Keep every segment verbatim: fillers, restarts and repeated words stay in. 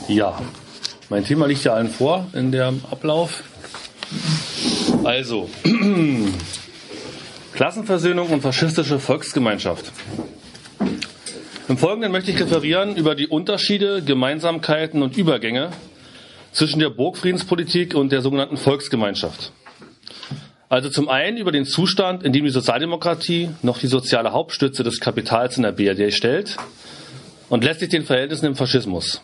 Ja, mein Thema liegt ja allen vor in dem Ablauf. Also, Klassenversöhnung und faschistische Volksgemeinschaft. Im Folgenden möchte ich referieren über die Unterschiede, Gemeinsamkeiten und Übergänge zwischen der Burgfriedenspolitik und der sogenannten Volksgemeinschaft. Also zum einen über den Zustand, in dem die Sozialdemokratie noch die soziale Hauptstütze des Kapitals in der B R D stellt und letztlich den Verhältnissen im Faschismus.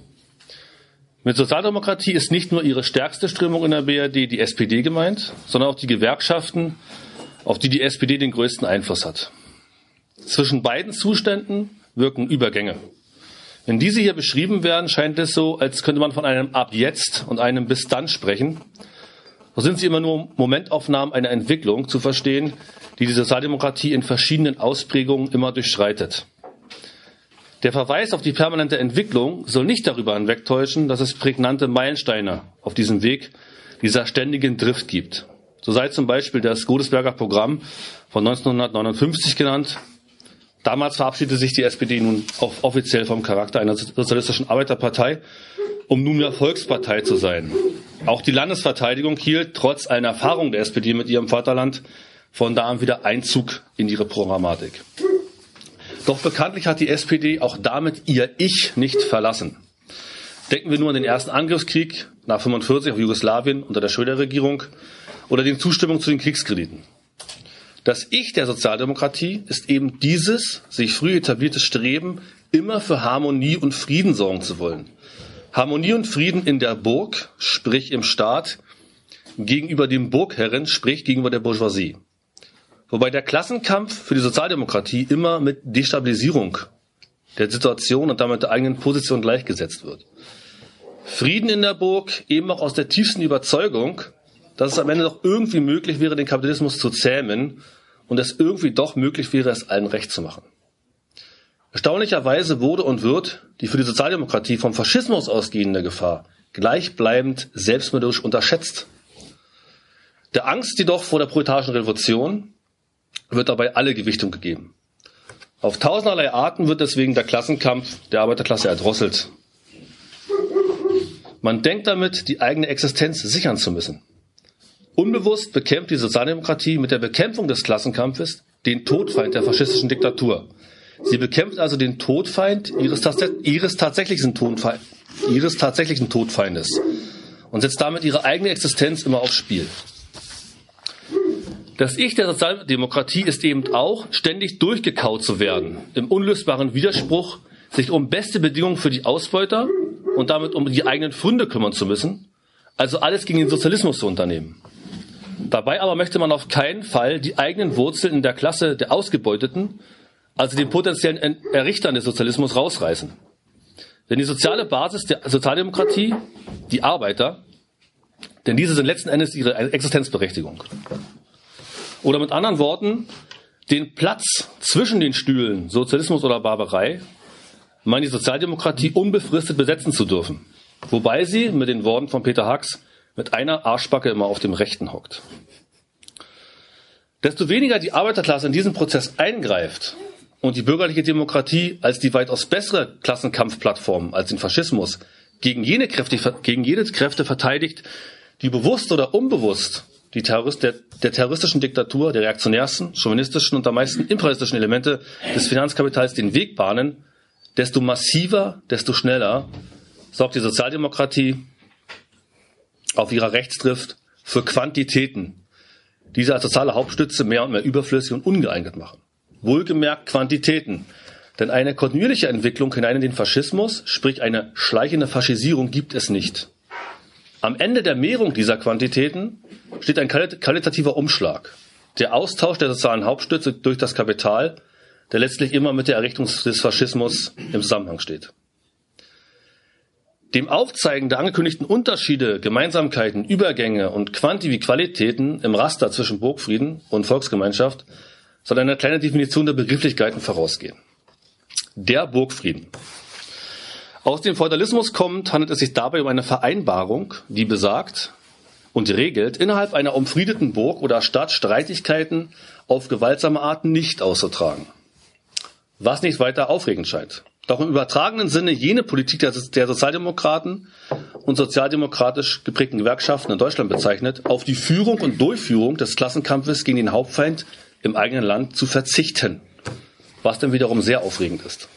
Mit Sozialdemokratie ist nicht nur ihre stärkste Strömung in der B R D, die S P D, gemeint, sondern auch die Gewerkschaften, auf die die S P D den größten Einfluss hat. Zwischen beiden Zuständen wirken Übergänge. Wenn diese hier beschrieben werden, scheint es so, als könnte man von einem Ab jetzt und einem Bis dann sprechen. So sind sie immer nur Momentaufnahmen einer Entwicklung zu verstehen, die die Sozialdemokratie in verschiedenen Ausprägungen immer durchschreitet. Der Verweis auf die permanente Entwicklung soll nicht darüber hinwegtäuschen, dass es prägnante Meilensteine auf diesem Weg dieser ständigen Drift gibt. So sei zum Beispiel das Godesberger Programm von neunzehnhundertneunundfünfzig genannt. Damals verabschiedete sich die S P D nun auch offiziell vom Charakter einer sozialistischen Arbeiterpartei, um nunmehr Volkspartei zu sein. Auch die Landesverteidigung hielt trotz allen Erfahrungen der S P D mit ihrem Vaterland von da an wieder Einzug in ihre Programmatik. Doch bekanntlich hat die S P D auch damit ihr Ich nicht verlassen. Denken wir nur an den ersten Angriffskrieg nach fünfundvierzig auf Jugoslawien unter der Schröder-Regierung oder die Zustimmung zu den Kriegskrediten. Das Ich der Sozialdemokratie ist eben dieses sich früh etablierte Streben, immer für Harmonie und Frieden sorgen zu wollen. Harmonie und Frieden in der Burg, sprich im Staat, gegenüber dem Burgherren, sprich gegenüber der Bourgeoisie. Wobei der Klassenkampf für die Sozialdemokratie immer mit Destabilisierung der Situation und damit der eigenen Position gleichgesetzt wird. Frieden in der Burg eben auch aus der tiefsten Überzeugung, dass es am Ende doch irgendwie möglich wäre, den Kapitalismus zu zähmen und es irgendwie doch möglich wäre, es allen recht zu machen. Erstaunlicherweise wurde und wird die für die Sozialdemokratie vom Faschismus ausgehende Gefahr gleichbleibend selbstmörderisch unterschätzt. Der Angst jedoch vor der proletarischen Revolution wird dabei alle Gewichtung gegeben. Auf tausenderlei Arten wird deswegen der Klassenkampf der Arbeiterklasse erdrosselt. Man denkt damit, die eigene Existenz sichern zu müssen. Unbewusst bekämpft die Sozialdemokratie mit der Bekämpfung des Klassenkampfes den Todfeind der faschistischen Diktatur. Sie bekämpft also den Todfeind ihres, ihres, tatsächlichen, Todfeind, ihres tatsächlichen Todfeindes und setzt damit ihre eigene Existenz immer aufs Spiel. Das Ich der Sozialdemokratie ist eben auch, ständig durchgekaut zu werden, im unlösbaren Widerspruch, sich um beste Bedingungen für die Ausbeuter und damit um die eigenen Pfründe kümmern zu müssen, also alles gegen den Sozialismus zu unternehmen. Dabei aber möchte man auf keinen Fall die eigenen Wurzeln in der Klasse der Ausgebeuteten, also den potenziellen Errichtern des Sozialismus, rausreißen. Denn die soziale Basis der Sozialdemokratie, die Arbeiter, denn diese sind letzten Endes ihre Existenzberechtigung. Oder mit anderen Worten, den Platz zwischen den Stühlen Sozialismus oder Barbarei meint die Sozialdemokratie unbefristet besetzen zu dürfen. Wobei sie, mit den Worten von Peter Hacks, mit einer Arschbacke immer auf dem Rechten hockt. Desto weniger die Arbeiterklasse in diesen Prozess eingreift und die bürgerliche Demokratie als die weitaus bessere Klassenkampfplattform als den Faschismus gegen jene Kräfte, gegen jene Kräfte verteidigt, die bewusst oder unbewusst die Terrorist, der, der terroristischen Diktatur, der reaktionärsten, chauvinistischen und am meisten imperialistischen Elemente des Finanzkapitals den Weg bahnen, desto massiver, desto schneller sorgt die Sozialdemokratie auf ihrer Rechtsdrift für Quantitäten, die sie als soziale Hauptstütze mehr und mehr überflüssig und ungeeignet machen. Wohlgemerkt Quantitäten, denn eine kontinuierliche Entwicklung hinein in den Faschismus, sprich eine schleichende Faschisierung, gibt es nicht. Am Ende der Mehrung dieser Quantitäten steht ein qualitativer Umschlag, der Austausch der sozialen Hauptstütze durch das Kapital, der letztlich immer mit der Errichtung des Faschismus im Zusammenhang steht. Dem Aufzeigen der angekündigten Unterschiede, Gemeinsamkeiten, Übergänge und Quanti wie Qualitäten im Raster zwischen Burgfrieden und Volksgemeinschaft soll eine kleine Definition der Begrifflichkeiten vorausgehen. Der Burgfrieden. Aus dem Feudalismus kommend handelt es sich dabei um eine Vereinbarung, die besagt und regelt, innerhalb einer umfriedeten Burg oder Stadt Streitigkeiten auf gewaltsame Art nicht auszutragen. Was nicht weiter aufregend scheint. Doch im übertragenen Sinne jene Politik der, der Sozialdemokraten und sozialdemokratisch geprägten Gewerkschaften in Deutschland bezeichnet, auf die Führung und Durchführung des Klassenkampfes gegen den Hauptfeind im eigenen Land zu verzichten, was dann wiederum sehr aufregend ist.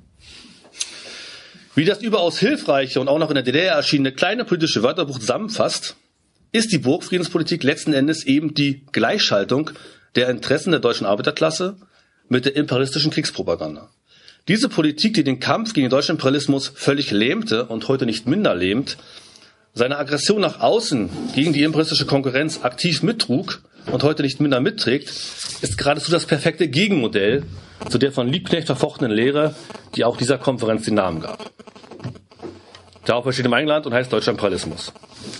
Wie das überaus hilfreiche und auch noch in der D D R erschienene kleine politische Wörterbuch zusammenfasst, ist die Burgfriedenspolitik letzten Endes eben die Gleichschaltung der Interessen der deutschen Arbeiterklasse mit der imperialistischen Kriegspropaganda. Diese Politik, die den Kampf gegen den deutschen Imperialismus völlig lähmte und heute nicht minder lähmt, seine Aggression nach außen gegen die imperialistische Konkurrenz aktiv mittrug und heute nicht minder mitträgt, ist geradezu das perfekte Gegenmodell zu der von Liebknecht verfochtenen Lehre, die auch dieser Konferenz den Namen gab. Darauf besteht im England und heißt deutscher Imperialismus.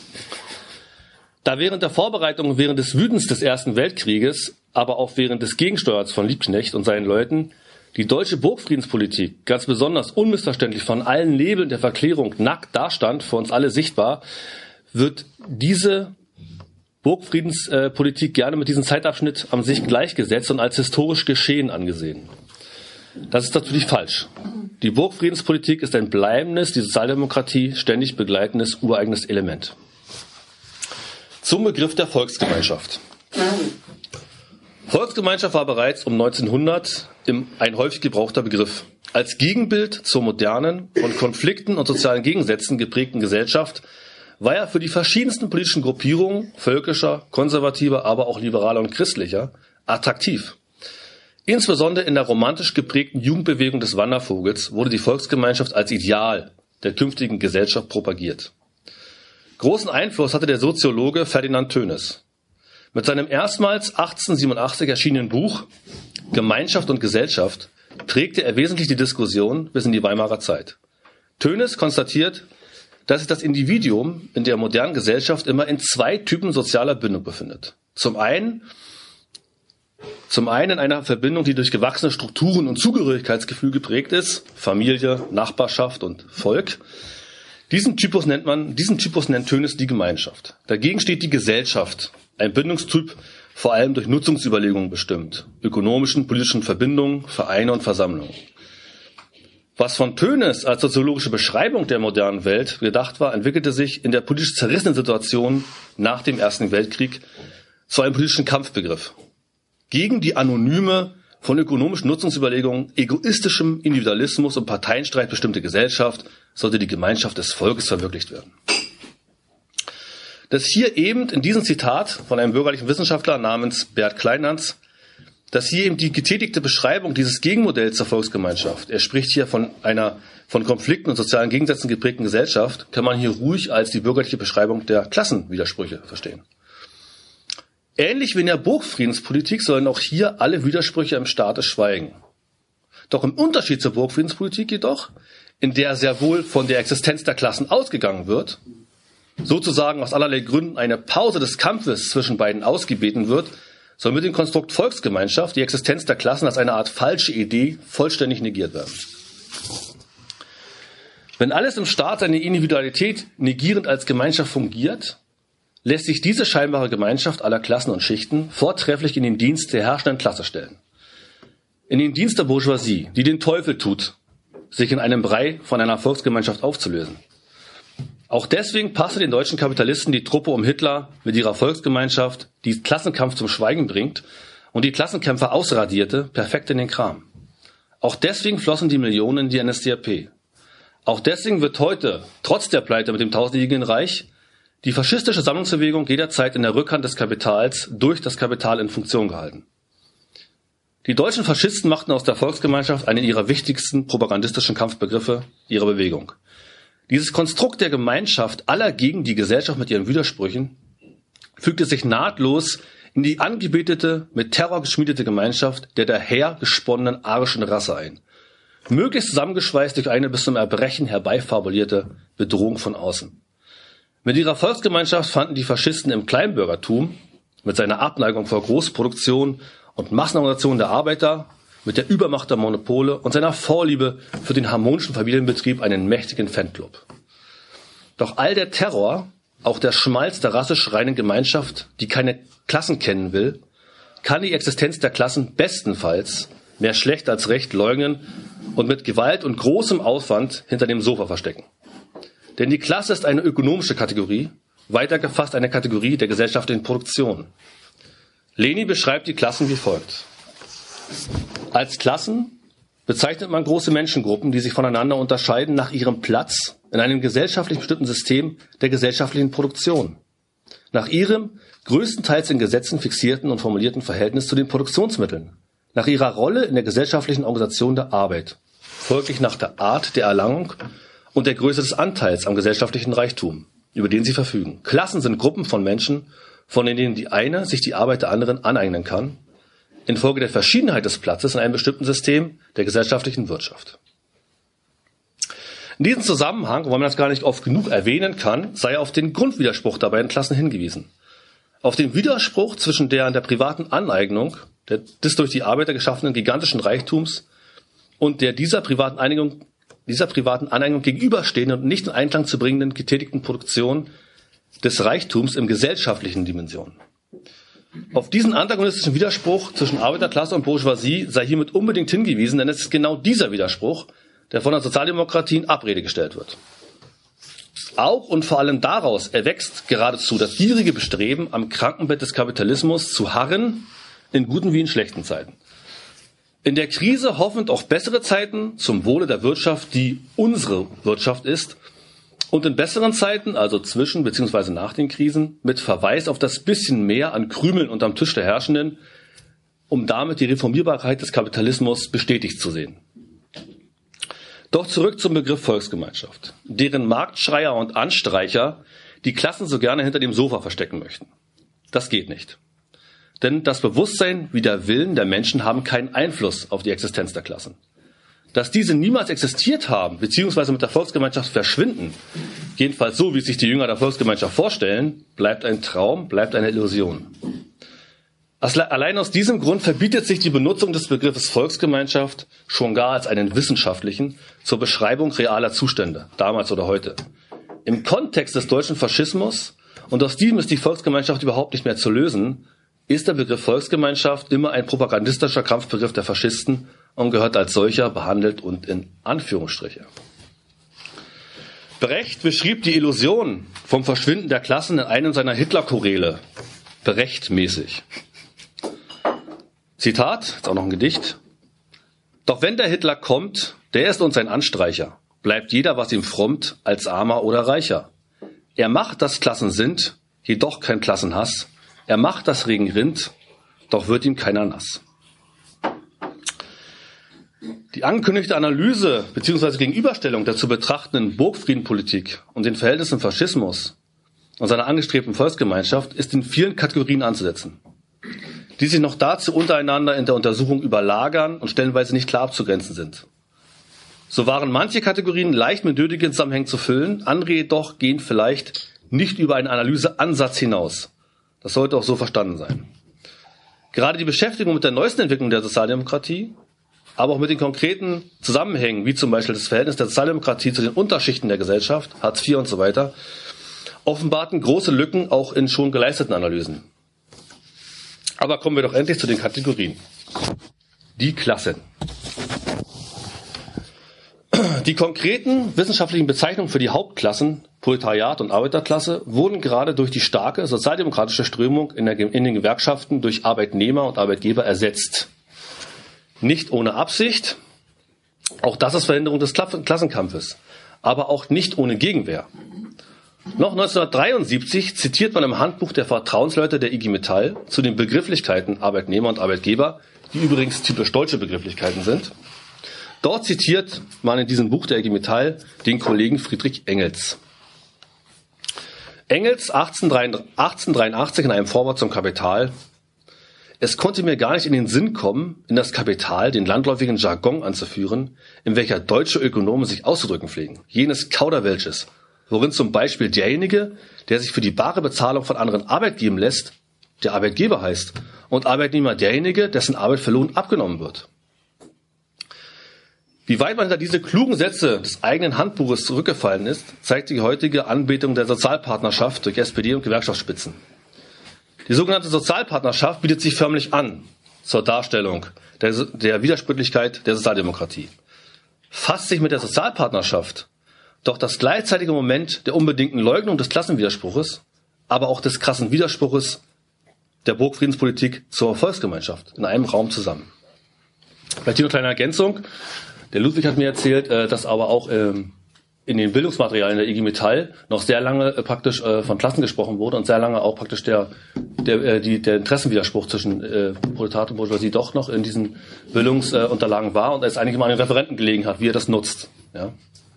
Da während der Vorbereitung, während des Wütens des Ersten Weltkrieges, aber auch während des Gegensteuers von Liebknecht und seinen Leuten die deutsche Burgfriedenspolitik ganz besonders unmissverständlich von allen Labeln der Verklärung nackt dastand, für uns alle sichtbar, wird diese Burgfriedenspolitik gerne mit diesem Zeitabschnitt an sich gleichgesetzt und als historisch geschehen angesehen. Das ist natürlich falsch. Die Burgfriedenspolitik ist ein bleibendes, die Sozialdemokratie ständig begleitendes, ureigenes Element. Zum Begriff der Volksgemeinschaft. Volksgemeinschaft war bereits um neunzehnhundert ein häufig gebrauchter Begriff. Als Gegenbild zur modernen, von Konflikten und sozialen Gegensätzen geprägten Gesellschaft war er für die verschiedensten politischen Gruppierungen, völkischer, konservativer, aber auch liberaler und christlicher, attraktiv. Insbesondere in der romantisch geprägten Jugendbewegung des Wandervogels wurde die Volksgemeinschaft als Ideal der künftigen Gesellschaft propagiert. Großen Einfluss hatte der Soziologe Ferdinand Tönnies. Mit seinem erstmals achtzehnhundertsiebenundachtzig erschienenen Buch Gemeinschaft und Gesellschaft prägte er wesentlich die Diskussion bis in die Weimarer Zeit. Tönnies konstatiert, dass sich das Individuum in der modernen Gesellschaft immer in zwei Typen sozialer Bindung befindet. Zum einen, zum einen in einer Verbindung, die durch gewachsene Strukturen und Zugehörigkeitsgefühl geprägt ist, Familie, Nachbarschaft und Volk. Diesen Typus nennt man, diesen Typus nennt Tönnies die Gemeinschaft. Dagegen steht die Gesellschaft, ein Bindungstyp vor allem durch Nutzungsüberlegungen bestimmt, ökonomischen, politischen Verbindungen, Vereine und Versammlungen. Was von Tönnies als soziologische Beschreibung der modernen Welt gedacht war, entwickelte sich in der politisch zerrissenen Situation nach dem Ersten Weltkrieg zu einem politischen Kampfbegriff. Gegen die anonyme, von ökonomischen Nutzungsüberlegungen, egoistischem Individualismus und Parteienstreit bestimmte Gesellschaft sollte die Gemeinschaft des Volkes verwirklicht werden. Das hier eben in diesem Zitat von einem bürgerlichen Wissenschaftler namens Bert Kleinhans, das hier eben die getätigte Beschreibung dieses Gegenmodells zur Volksgemeinschaft, er spricht hier von einer von Konflikten und sozialen Gegensätzen geprägten Gesellschaft, kann man hier ruhig als die bürgerliche Beschreibung der Klassenwidersprüche verstehen. Ähnlich wie in der Burgfriedenspolitik sollen auch hier alle Widersprüche im Staate schweigen. Doch im Unterschied zur Burgfriedenspolitik jedoch, in der sehr wohl von der Existenz der Klassen ausgegangen wird, sozusagen aus allerlei Gründen eine Pause des Kampfes zwischen beiden ausgebeten wird, soll mit dem Konstrukt Volksgemeinschaft die Existenz der Klassen als eine Art falsche Idee vollständig negiert werden. Wenn alles im Staat seine Individualität negierend als Gemeinschaft fungiert, lässt sich diese scheinbare Gemeinschaft aller Klassen und Schichten vortrefflich in den Dienst der herrschenden Klasse stellen. In den Dienst der Bourgeoisie, die den Teufel tut, sich in einem Brei von einer Volksgemeinschaft aufzulösen. Auch deswegen passte den deutschen Kapitalisten die Truppe um Hitler mit ihrer Volksgemeinschaft, die Klassenkampf zum Schweigen bringt und die Klassenkämpfer ausradierte, perfekt in den Kram. Auch deswegen flossen die Millionen in die N S D A P. Auch deswegen wird heute, trotz der Pleite mit dem tausendjährigen Reich, die faschistische Sammlungsbewegung jederzeit in der Rückhand des Kapitals durch das Kapital in Funktion gehalten. Die deutschen Faschisten machten aus der Volksgemeinschaft einen ihrer wichtigsten propagandistischen Kampfbegriffe ihrer Bewegung. Dieses Konstrukt der Gemeinschaft aller gegen die Gesellschaft mit ihren Widersprüchen fügte sich nahtlos in die angebetete, mit Terror geschmiedete Gemeinschaft der daher gesponnenen arischen Rasse ein. Möglichst zusammengeschweißt durch eine bis zum Erbrechen herbeifabulierte Bedrohung von außen. Mit ihrer Volksgemeinschaft fanden die Faschisten im Kleinbürgertum, mit seiner Abneigung vor Großproduktion und Massenorganisation der Arbeiter, mit der Übermacht der Monopole und seiner Vorliebe für den harmonischen Familienbetrieb einen mächtigen Fanclub. Doch all der Terror, auch der Schmalz der rassisch reinen Gemeinschaft, die keine Klassen kennen will, kann die Existenz der Klassen bestenfalls mehr schlecht als recht leugnen und mit Gewalt und großem Aufwand hinter dem Sofa verstecken. Denn die Klasse ist eine ökonomische Kategorie, weiter gefasst eine Kategorie der gesellschaftlichen Produktion. Leni beschreibt die Klassen wie folgt. Als Klassen bezeichnet man große Menschengruppen, die sich voneinander unterscheiden nach ihrem Platz in einem gesellschaftlich bestimmten System der gesellschaftlichen Produktion. Nach ihrem größtenteils in Gesetzen fixierten und formulierten Verhältnis zu den Produktionsmitteln. Nach ihrer Rolle in der gesellschaftlichen Organisation der Arbeit. Folglich nach der Art der Erlangung und der Größe des Anteils am gesellschaftlichen Reichtum, über den sie verfügen. Klassen sind Gruppen von Menschen, von denen die eine sich die Arbeit der anderen aneignen kann, infolge der Verschiedenheit des Platzes in einem bestimmten System der gesellschaftlichen Wirtschaft. In diesem Zusammenhang, weil man das gar nicht oft genug erwähnen kann, sei auf den Grundwiderspruch der beiden Klassen hingewiesen. Auf den Widerspruch zwischen der an der privaten Aneignung der, des durch die Arbeiter geschaffenen gigantischen Reichtums und der dieser privaten Einigung, dieser privaten Aneignung gegenüberstehenden und nicht in Einklang zu bringenden getätigten Produktion des Reichtums in gesellschaftlichen Dimensionen. Auf diesen antagonistischen Widerspruch zwischen Arbeiterklasse und Bourgeoisie sei hiermit unbedingt hingewiesen, denn es ist genau dieser Widerspruch, der von der Sozialdemokratie in Abrede gestellt wird. Auch und vor allem daraus erwächst geradezu das gierige Bestreben, am Krankenbett des Kapitalismus zu harren, in guten wie in schlechten Zeiten. In der Krise hoffend auf bessere Zeiten zum Wohle der Wirtschaft, die unsere Wirtschaft ist, und in besseren Zeiten, also zwischen bzw. nach den Krisen, mit Verweis auf das bisschen mehr an Krümeln unterm Tisch der Herrschenden, um damit die Reformierbarkeit des Kapitalismus bestätigt zu sehen. Doch zurück zum Begriff Volksgemeinschaft, deren Marktschreier und Anstreicher die Klassen so gerne hinter dem Sofa verstecken möchten. Das geht nicht. Denn das Bewusstsein wie der Willen der Menschen haben keinen Einfluss auf die Existenz der Klassen. Dass diese niemals existiert haben, beziehungsweise mit der Volksgemeinschaft verschwinden, jedenfalls so, wie sich die Jünger der Volksgemeinschaft vorstellen, bleibt ein Traum, bleibt eine Illusion. Allein aus diesem Grund verbietet sich die Benutzung des Begriffes Volksgemeinschaft schon gar als einen wissenschaftlichen zur Beschreibung realer Zustände, damals oder heute. Im Kontext des deutschen Faschismus, und aus diesem ist die Volksgemeinschaft überhaupt nicht mehr zu lösen, ist der Begriff Volksgemeinschaft immer ein propagandistischer Kampfbegriff der Faschisten und gehört als solcher behandelt und in Anführungsstriche. Brecht beschrieb die Illusion vom Verschwinden der Klassen in einem seiner Hitler-Choräle, Brecht-mäßig. Zitat, jetzt auch noch ein Gedicht. Doch wenn der Hitler kommt, der ist uns ein Anstreicher, bleibt jeder, was ihm frommt, als Armer oder Reicher. Er macht, dass Klassen sind, jedoch kein Klassenhass. Er macht, dass Regen rinnt, doch wird ihm keiner nass. Die angekündigte Analyse bzw. Gegenüberstellung der zu betrachtenden Burgfriedenpolitik und den Verhältnissen Faschismus und seiner angestrebten Volksgemeinschaft ist in vielen Kategorien anzusetzen, die sich noch dazu untereinander in der Untersuchung überlagern und stellenweise nicht klar abzugrenzen sind. So waren manche Kategorien leicht mit nötigen Zusammenhängen zu füllen, andere jedoch gehen vielleicht nicht über einen Analyseansatz hinaus. Das sollte auch so verstanden sein. Gerade die Beschäftigung mit der neuesten Entwicklung der Sozialdemokratie, aber auch mit den konkreten Zusammenhängen, wie zum Beispiel das Verhältnis der Sozialdemokratie zu den Unterschichten der Gesellschaft, Hartz vier und so weiter, offenbarten große Lücken auch in schon geleisteten Analysen. Aber kommen wir doch endlich zu den Kategorien. Die Klassen. Die konkreten wissenschaftlichen Bezeichnungen für die Hauptklassen, Proletariat und Arbeiterklasse, wurden gerade durch die starke sozialdemokratische Strömung in, der, in den Gewerkschaften durch Arbeitnehmer und Arbeitgeber ersetzt. Nicht ohne Absicht, auch das ist Verhinderung des Klassenkampfes, aber auch nicht ohne Gegenwehr. Noch neunzehnhundertdreiundsiebzig zitiert man im Handbuch der Vertrauensleute der I G Metall zu den Begrifflichkeiten Arbeitnehmer und Arbeitgeber, die übrigens typisch deutsche Begrifflichkeiten sind. Dort zitiert man in diesem Buch der I G Metall den Kollegen Friedrich Engels. Engels achtzehnhundertdreiundachtzig in einem Vorwort zum Kapital: Es konnte mir gar nicht in den Sinn kommen, in das Kapital den landläufigen Jargon anzuführen, in welcher deutsche Ökonomen sich auszudrücken pflegen. Jenes Kauderwelsches, worin zum Beispiel derjenige, der sich für die bare Bezahlung von anderen Arbeit geben lässt, der Arbeitgeber heißt, und Arbeitnehmer derjenige, dessen Arbeit für Lohn abgenommen wird. Wie weit man hinter diese klugen Sätze des eigenen Handbuches zurückgefallen ist, zeigt die heutige Anbetung der Sozialpartnerschaft durch S P D und Gewerkschaftsspitzen. Die sogenannte Sozialpartnerschaft bietet sich förmlich an zur Darstellung der, der Widersprüchlichkeit der Sozialdemokratie. Fasst sich mit der Sozialpartnerschaft doch das gleichzeitige Moment der unbedingten Leugnung des Klassenwiderspruches, aber auch des krassen Widerspruches der Burgfriedenspolitik zur Volksgemeinschaft in einem Raum zusammen. Vielleicht hier noch eine kleine Ergänzung. Der Ludwig hat mir erzählt, dass aber auch in den Bildungsmaterialien der I G Metall noch sehr lange praktisch von Klassen gesprochen wurde und sehr lange auch praktisch der, der, die, der Interessenwiderspruch zwischen Proletariat und Bourgeoisie doch noch in diesen Bildungsunterlagen war und es eigentlich immer an den Referenten gelegen hat, wie er das nutzt. Ja.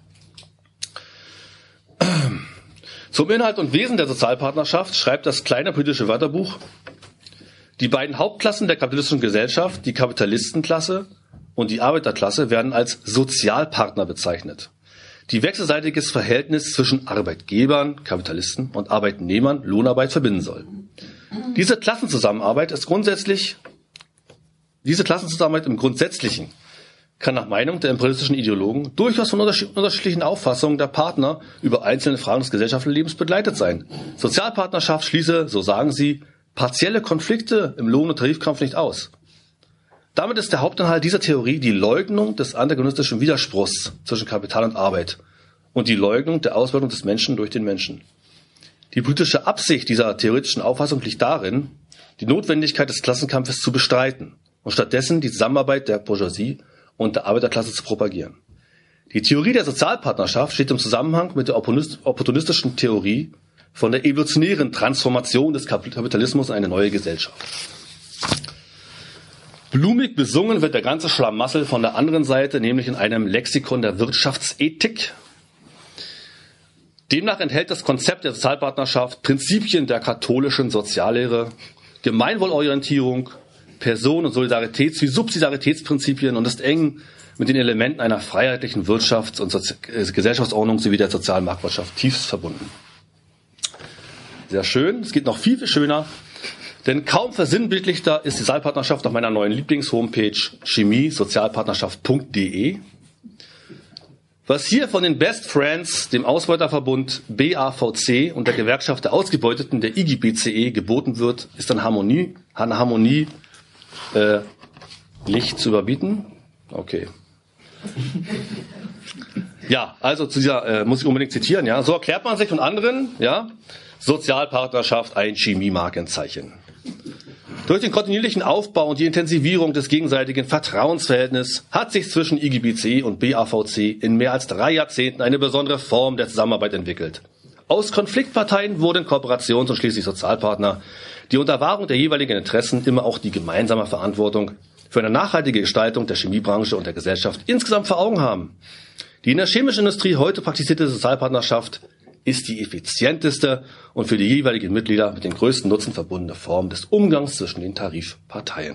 Zum Inhalt und Wesen der Sozialpartnerschaft schreibt das kleine politische Wörterbuch: Die beiden Hauptklassen der kapitalistischen Gesellschaft, die Kapitalistenklasse und die Arbeiterklasse, werden als Sozialpartner bezeichnet, die wechselseitiges Verhältnis zwischen Arbeitgebern, Kapitalisten und Arbeitnehmern, Lohnarbeit, verbinden soll. Diese Klassenzusammenarbeit ist grundsätzlich, diese Klassenzusammenarbeit im Grundsätzlichen kann nach Meinung der imperialistischen Ideologen durchaus von unterschiedlichen Auffassungen der Partner über einzelne Fragen des gesellschaftlichen Lebens begleitet sein. Sozialpartnerschaft schließe, so sagen sie, partielle Konflikte im Lohn- und Tarifkampf nicht aus. Damit ist der Hauptinhalt dieser Theorie die Leugnung des antagonistischen Widerspruchs zwischen Kapital und Arbeit und die Leugnung der Ausbeutung des Menschen durch den Menschen. Die politische Absicht dieser theoretischen Auffassung liegt darin, die Notwendigkeit des Klassenkampfes zu bestreiten und stattdessen die Zusammenarbeit der Bourgeoisie und der Arbeiterklasse zu propagieren. Die Theorie der Sozialpartnerschaft steht im Zusammenhang mit der opportunistischen Theorie von der evolutionären Transformation des Kapitalismus in eine neue Gesellschaft. Blumig besungen wird der ganze Schlamassel von der anderen Seite, nämlich in einem Lexikon der Wirtschaftsethik. Demnach enthält das Konzept der Sozialpartnerschaft Prinzipien der katholischen Soziallehre, Gemeinwohlorientierung, Person- und Solidaritäts- wie Subsidiaritätsprinzipien und ist eng mit den Elementen einer freiheitlichen Wirtschafts- und Sozi- Gesellschaftsordnung sowie der sozialen Marktwirtschaft tiefst verbunden. Sehr schön. Es geht noch viel, viel schöner, denn kaum versinnbildlichter ist die Sozialpartnerschaft auf meiner neuen Lieblings-Homepage chemie sozialpartnerschaft punkt de. Was hier von den Best Friends, dem Ausbeuterverbund B A V C und der Gewerkschaft der Ausgebeuteten, der I G B C E, geboten wird, ist an Harmonie, an Harmonie äh, nicht zu überbieten. Okay. Ja, also zu dieser äh, muss ich unbedingt zitieren. Ja, so erklärt man sich von anderen. Ja, Sozialpartnerschaft ein Chemie-Markenzeichen. Durch den kontinuierlichen Aufbau und die Intensivierung des gegenseitigen Vertrauensverhältnisses hat sich zwischen I G B C E und B A V C in mehr als drei Jahrzehnten eine besondere Form der Zusammenarbeit entwickelt. Aus Konfliktparteien wurden Kooperations- und schließlich Sozialpartner, die unter Wahrung der jeweiligen Interessen immer auch die gemeinsame Verantwortung für eine nachhaltige Gestaltung der Chemiebranche und der Gesellschaft insgesamt vor Augen haben. Die in der chemischen Industrie heute praktizierte Sozialpartnerschaft ist die effizienteste und für die jeweiligen Mitglieder mit dem größten Nutzen verbundene Form des Umgangs zwischen den Tarifparteien.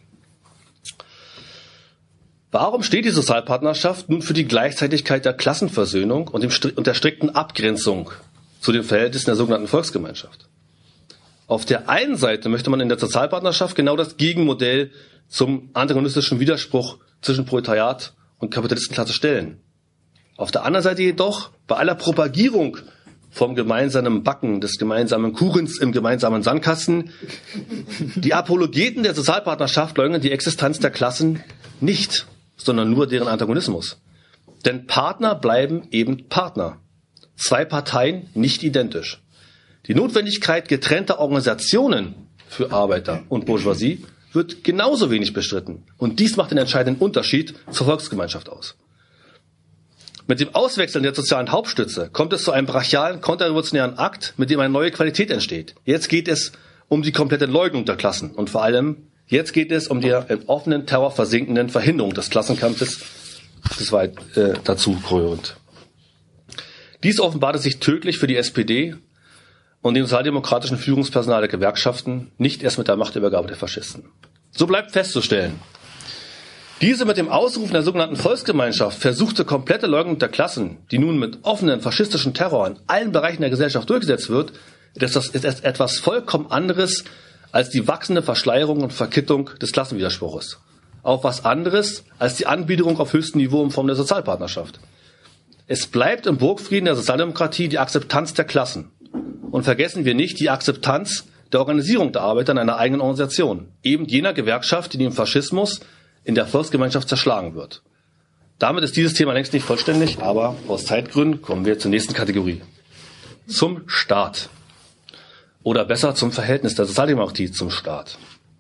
Warum steht die Sozialpartnerschaft nun für die Gleichzeitigkeit der Klassenversöhnung und, dem, und der strikten Abgrenzung zu den Verhältnissen der sogenannten Volksgemeinschaft? Auf der einen Seite möchte man in der Sozialpartnerschaft genau das Gegenmodell zum antagonistischen Widerspruch zwischen Proletariat und Kapitalistenklasse stellen. Auf der anderen Seite jedoch, bei aller Propagierung vom gemeinsamen Backen, des gemeinsamen Kuchens im gemeinsamen Sandkasten, die Apologeten der Sozialpartnerschaft leugnen die Existenz der Klassen nicht, sondern nur deren Antagonismus. Denn Partner bleiben eben Partner. Zwei Parteien nicht identisch. Die Notwendigkeit getrennter Organisationen für Arbeiter und Bourgeoisie wird genauso wenig bestritten. Und dies macht den entscheidenden Unterschied zur Volksgemeinschaft aus. Mit dem Auswechseln der sozialen Hauptstütze kommt es zu einem brachialen, konterrevolutionären Akt, mit dem eine neue Qualität entsteht. Jetzt geht es um die komplette Leugnung der Klassen und vor allem, jetzt geht es um die im offenen Terror versinkenden Verhinderung des Klassenkampfes. Das war äh, dazu gehörend. Dies offenbarte sich tödlich für die S P D und den sozialdemokratischen Führungspersonal der Gewerkschaften, nicht erst mit der Machtübergabe der Faschisten. So bleibt festzustellen, diese mit dem Ausrufen der sogenannten Volksgemeinschaft versuchte komplette Leugnung der Klassen, die nun mit offenen faschistischen Terror in allen Bereichen der Gesellschaft durchgesetzt wird, ist das ist etwas vollkommen anderes als die wachsende Verschleierung und Verkittung des Klassenwiderspruches. Auch was anderes als die Anbiederung auf höchstem Niveau in Form der Sozialpartnerschaft. Es bleibt im Burgfrieden der Sozialdemokratie die Akzeptanz der Klassen. Und vergessen wir nicht die Akzeptanz der Organisierung der Arbeiter in einer eigenen Organisation, eben jener Gewerkschaft, die dem Faschismus in der Volksgemeinschaft zerschlagen wird. Damit ist dieses Thema längst nicht vollständig, aber aus Zeitgründen kommen wir zur nächsten Kategorie. Zum Staat. Oder besser zum Verhältnis der Sozialdemokratie zum Staat.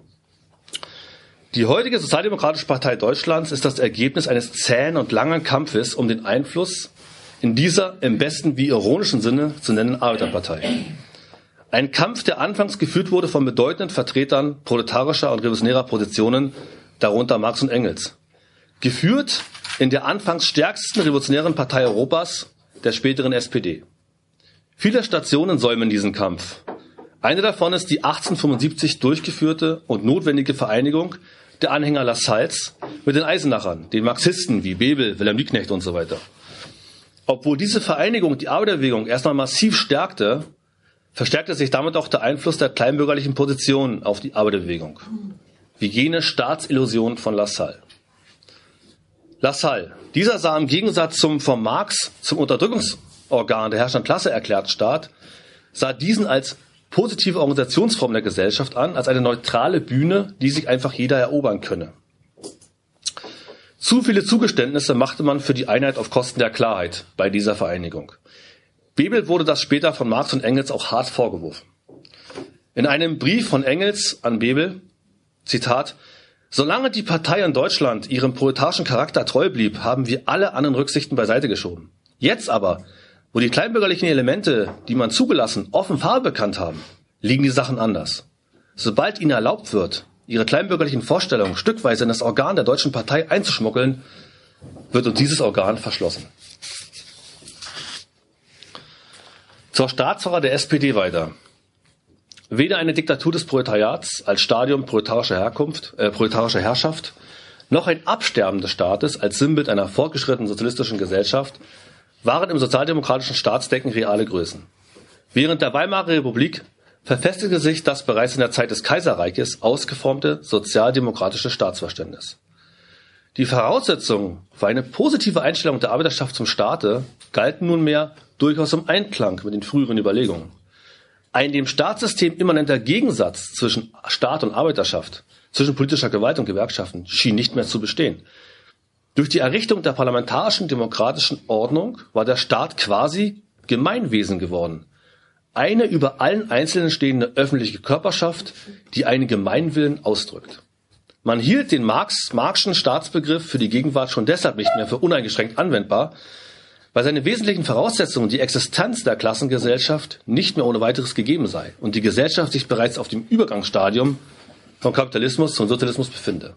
Die heutige Sozialdemokratische Partei Deutschlands ist das Ergebnis eines zähen und langen Kampfes um den Einfluss in dieser im besten wie ironischen Sinne zu nennenden Arbeiterpartei. Ein Kampf, der anfangs geführt wurde von bedeutenden Vertretern proletarischer und revolutionärer Positionen, darunter Marx und Engels. Geführt in der anfangs stärksten revolutionären Partei Europas, der späteren S P D. Viele Stationen säumen diesen Kampf. Eine davon ist die achtzehnhundertfünfundsiebzig durchgeführte und notwendige Vereinigung der Anhänger Lassalles mit den Eisenachern, den Marxisten wie Bebel, Wilhelm Liebknecht und so weiter. Obwohl diese Vereinigung die Arbeiterbewegung erstmal massiv stärkte, verstärkte sich damit auch der Einfluss der kleinbürgerlichen Positionen auf die Arbeiterbewegung, wie jene Staatsillusion von Lassalle. Lassalle, dieser sah im Gegensatz zum von Marx zum Unterdrückungsorgan der herrschenden Klasse erklärten Staat, sah diesen als positive Organisationsform der Gesellschaft an, als eine neutrale Bühne, die sich einfach jeder erobern könne. Zu viele Zugeständnisse machte man für die Einheit auf Kosten der Klarheit bei dieser Vereinigung. Bebel wurde das später von Marx und Engels auch hart vorgeworfen. In einem Brief von Engels an Bebel, Zitat, solange die Partei in Deutschland ihrem proletarischen Charakter treu blieb, haben wir alle anderen Rücksichten beiseite geschoben. Jetzt aber, wo die kleinbürgerlichen Elemente, die man zugelassen, offen Farbe bekannt haben, liegen die Sachen anders. Sobald ihnen erlaubt wird, ihre kleinbürgerlichen Vorstellungen stückweise in das Organ der deutschen Partei einzuschmuggeln, wird uns dieses Organ verschlossen. Zur Staatsfahrer der S P D weiter. Weder eine Diktatur des Proletariats als Stadium proletarischer Herkunft, äh, proletarischer Herrschaft, noch ein Absterben des Staates als Sinnbild einer fortgeschrittenen sozialistischen Gesellschaft waren im sozialdemokratischen Staatsdenken reale Größen. Während der Weimarer Republik verfestigte sich das bereits in der Zeit des Kaiserreiches ausgeformte sozialdemokratische Staatsverständnis. Die Voraussetzungen für eine positive Einstellung der Arbeiterschaft zum Staate galten nunmehr durchaus im Einklang mit den früheren Überlegungen. Ein dem Staatssystem immanenter Gegensatz zwischen Staat und Arbeiterschaft, zwischen politischer Gewalt und Gewerkschaften schien nicht mehr zu bestehen. Durch die Errichtung der parlamentarischen demokratischen Ordnung war der Staat quasi Gemeinwesen geworden. Eine über allen Einzelnen stehende öffentliche Körperschaft, die einen Gemeinwillen ausdrückt. Man hielt den Marx, Marxischen Staatsbegriff für die Gegenwart schon deshalb nicht mehr für uneingeschränkt anwendbar, weil seine wesentlichen Voraussetzungen, die Existenz der Klassengesellschaft, nicht mehr ohne weiteres gegeben sei und die Gesellschaft sich bereits auf dem Übergangsstadium vom Kapitalismus zum Sozialismus befinde.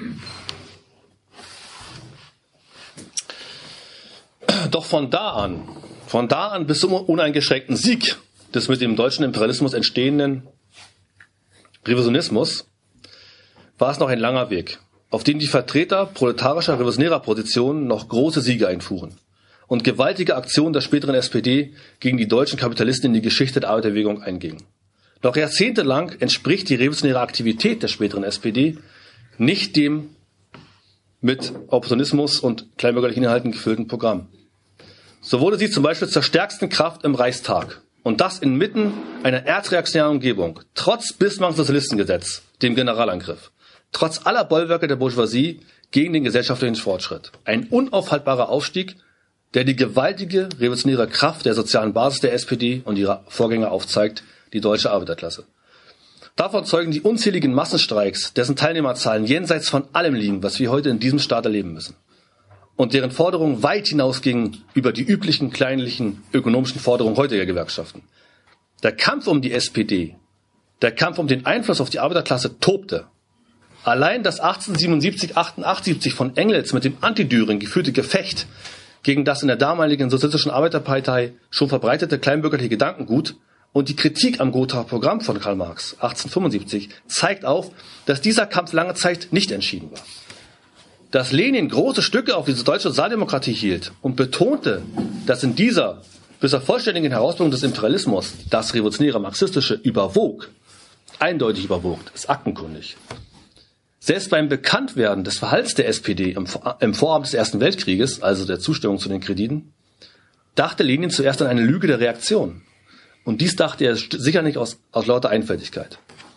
Doch von da an, von da an bis zum uneingeschränkten Sieg des mit dem deutschen Imperialismus entstehenden Revisionismus war es noch ein langer Weg, auf dem die Vertreter proletarischer revolutionärer Positionen noch große Siege einfuhren und gewaltige Aktionen der späteren S P D gegen die deutschen Kapitalisten in die Geschichte der Arbeiterbewegung eingingen. Noch jahrzehntelang entspricht die revolutionäre Aktivität der späteren S P D nicht dem mit Opportunismus und kleinbürgerlichen Inhalten gefüllten Programm. So wurde sie zum Beispiel zur stärksten Kraft im Reichstag. Und das inmitten einer erzreaktionären Umgebung, trotz Bismarcks Sozialistengesetz, dem Generalangriff, trotz aller Bollwerke der Bourgeoisie gegen den gesellschaftlichen Fortschritt. Ein unaufhaltbarer Aufstieg, der die gewaltige revolutionäre Kraft der sozialen Basis der S P D und ihrer Vorgänger aufzeigt, die deutsche Arbeiterklasse. Davon zeugen die unzähligen Massenstreiks, dessen Teilnehmerzahlen jenseits von allem liegen, was wir heute in diesem Staat erleben müssen. Und deren Forderungen weit hinausgingen über die üblichen kleinlichen ökonomischen Forderungen heutiger Gewerkschaften. Der Kampf um die S P D, der Kampf um den Einfluss auf die Arbeiterklasse tobte. Allein das achtzehnhundertsiebenundsiebzig achtundachtzig von Engels mit dem Anti-Düring geführte Gefecht gegen das in der damaligen sozialistischen Arbeiterpartei schon verbreitete kleinbürgerliche Gedankengut und die Kritik am Gothaer Programm von Karl Marx achtzehnhundertfünfundsiebzig zeigt auf, dass dieser Kampf lange Zeit nicht entschieden war. Dass Lenin große Stücke auf diese deutsche Sozialdemokratie hielt und betonte, dass in dieser bis zur vollständigen Herausbildung des Imperialismus das revolutionäre Marxistische überwog, eindeutig überwog, ist aktenkundig. Selbst beim Bekanntwerden des Verhalts der S P D im, im Vorabend des Ersten Weltkrieges, also der Zustimmung zu den Krediten, dachte Lenin zuerst an eine Lüge der Reaktion. Und dies dachte er sicher nicht aus, aus lauter Einfältigkeit.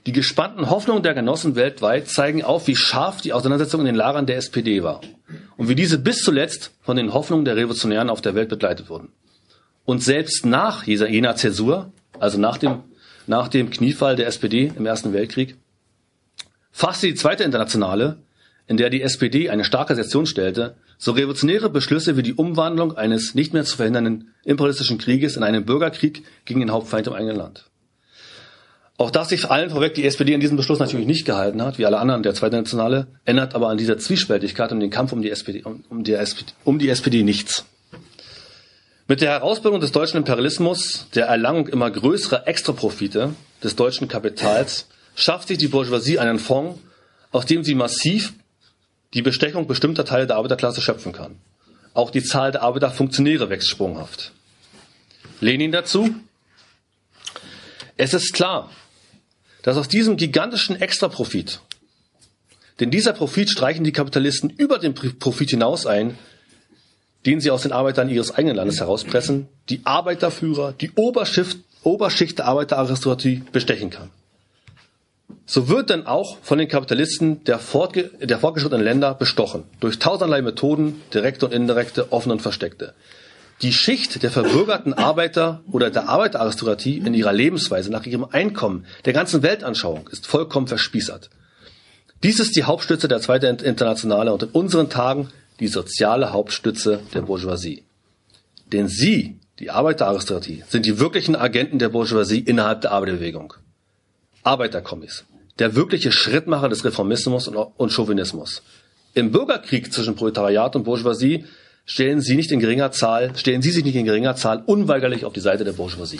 Die gespannten Hoffnungen der Genossen weltweit zeigen auf, wie scharf die Auseinandersetzung in den Lagern der S P D war und wie diese bis zuletzt von den Hoffnungen der Revolutionären auf der Welt begleitet wurden. Und selbst nach jener Zäsur, also nach dem, nach dem Kniefall der S P D im Ersten Weltkrieg, fasste die Zweite Internationale, in der die S P D eine starke Sektion stellte, so revolutionäre Beschlüsse wie die Umwandlung eines nicht mehr zu verhindernden imperialistischen Krieges in einen Bürgerkrieg gegen den Hauptfeind im eigenen Land. Auch dass sich allen vorweg die S P D an diesem Beschluss natürlich nicht gehalten hat, wie alle anderen der Zweiten Internationale, ändert aber an dieser Zwiespältigkeit und den Kampf um die S P D, um, um, die S P D, um die S P D nichts. Mit der Herausbildung des deutschen Imperialismus, der Erlangung immer größerer Extraprofite des deutschen Kapitals, schafft sich die Bourgeoisie einen Fonds, aus dem sie massiv die Bestechung bestimmter Teile der Arbeiterklasse schöpfen kann. Auch die Zahl der Arbeiterfunktionäre wächst sprunghaft. Lenin dazu: Es ist klar, dass aus diesem gigantischen Extraprofit, denn dieser Profit streichen die Kapitalisten über den Profit hinaus ein, den sie aus den Arbeitern ihres eigenen Landes herauspressen, die Arbeiterführer, die Oberschicht, Oberschicht der Arbeiteraristokratie bestechen kann. So wird dann auch von den Kapitalisten der, fortge- der fortgeschrittenen Länder bestochen, durch tausenderlei Methoden, direkte und indirekte, offene und versteckte. Die Schicht der verbürgerten Arbeiter oder der Arbeiteraristokratie in ihrer Lebensweise, nach ihrem Einkommen, der ganzen Weltanschauung ist vollkommen verspießert. Dies ist die Hauptstütze der Zweiten Internationale und in unseren Tagen die soziale Hauptstütze der Bourgeoisie. Denn sie, die Arbeiteraristokratie, sind die wirklichen Agenten der Bourgeoisie innerhalb der Arbeiterbewegung. Arbeiterkommis, der wirkliche Schrittmacher des Reformismus und Chauvinismus. Im Bürgerkrieg zwischen Proletariat und Bourgeoisie stellen sie nicht in geringer Zahl, stellen sie sich nicht in geringer Zahl unweigerlich auf die Seite der Bourgeoisie.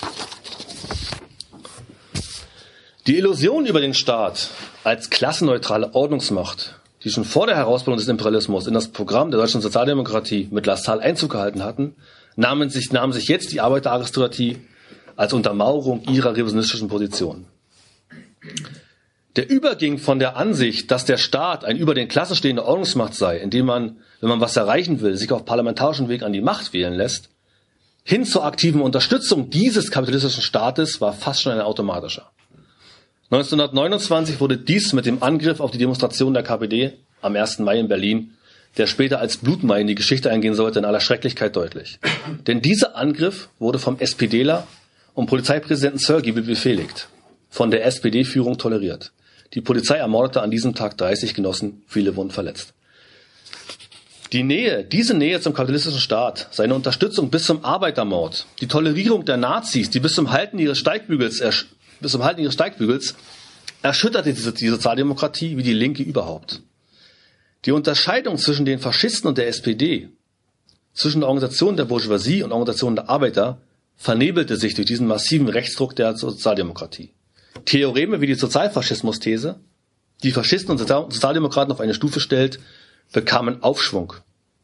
Die Illusion über den Staat als klassenneutrale Ordnungsmacht, die schon vor der Herausbildung des Imperialismus in das Programm der deutschen Sozialdemokratie mit Lassalle Einzug gehalten hatten, nahmen sich, nahmen sich jetzt die Arbeiteraristokratie als Untermauerung ihrer revisionistischen Position. Der Übergang von der Ansicht, dass der Staat ein über den Klassen stehende Ordnungsmacht sei, indem man, wenn man was erreichen will, sich auf parlamentarischem Weg an die Macht wählen lässt, hin zur aktiven Unterstützung dieses kapitalistischen Staates war fast schon ein automatischer. neunzehnhundertneunundzwanzig wurde dies mit dem Angriff auf die Demonstration der K P D am ersten Mai in Berlin, der später als Blutmai in die Geschichte eingehen sollte, in aller Schrecklichkeit deutlich. Denn dieser Angriff wurde vom SPDler und Polizeipräsidenten Sörgij befehligt, von der S P D-Führung toleriert. Die Polizei ermordete an diesem Tag dreißig Genossen, viele wurden verletzt. Die Nähe, diese Nähe zum kapitalistischen Staat, seine Unterstützung bis zum Arbeitermord, die Tolerierung der Nazis, die bis zum Halten ihres Steigbügels, ersch- bis zum Halten ihres Steigbügels erschütterte die, die Sozialdemokratie wie die Linke überhaupt. Die Unterscheidung zwischen den Faschisten und der S P D, zwischen der Organisation der Bourgeoisie und der Organisation der Arbeiter, vernebelte sich durch diesen massiven Rechtsdruck der Sozialdemokratie. Theoreme wie die Sozialfaschismus-These, die Faschisten und Sozialdemokraten auf eine Stufe stellt, bekamen Aufschwung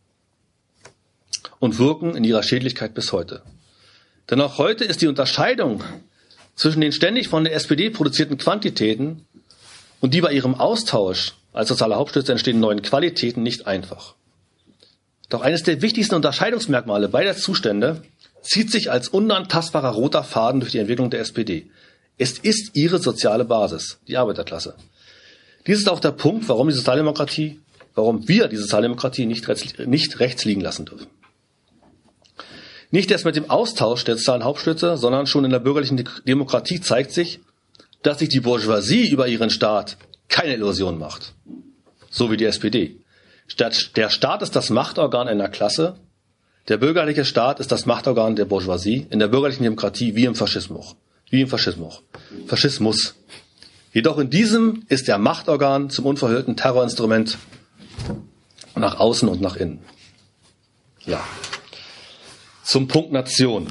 und wirken in ihrer Schädlichkeit bis heute. Denn auch heute ist die Unterscheidung zwischen den ständig von der S P D produzierten Quantitäten und die bei ihrem Austausch als soziale Hauptstütze entstehenden neuen Qualitäten nicht einfach. Doch eines der wichtigsten Unterscheidungsmerkmale beider Zustände zieht sich als unantastbarer roter Faden durch die Entwicklung der S P D. Es ist ihre soziale Basis, die Arbeiterklasse. Dies ist auch der Punkt, warum die Sozialdemokratie, warum wir die Sozialdemokratie nicht rechts, nicht rechts liegen lassen dürfen. Nicht erst mit dem Austausch der sozialen Hauptstütze, sondern schon in der bürgerlichen Demokratie zeigt sich, dass sich die Bourgeoisie über ihren Staat keine Illusion macht. So wie die S P D. Der Staat ist das Machtorgan einer Klasse, der bürgerliche Staat ist das Machtorgan der Bourgeoisie, in der bürgerlichen Demokratie wie im Faschismus. Wie im Faschismus. Faschismus. Jedoch in diesem ist der Machtorgan zum unverhüllten Terrorinstrument nach außen und nach innen. Ja. Zum Punkt Nation.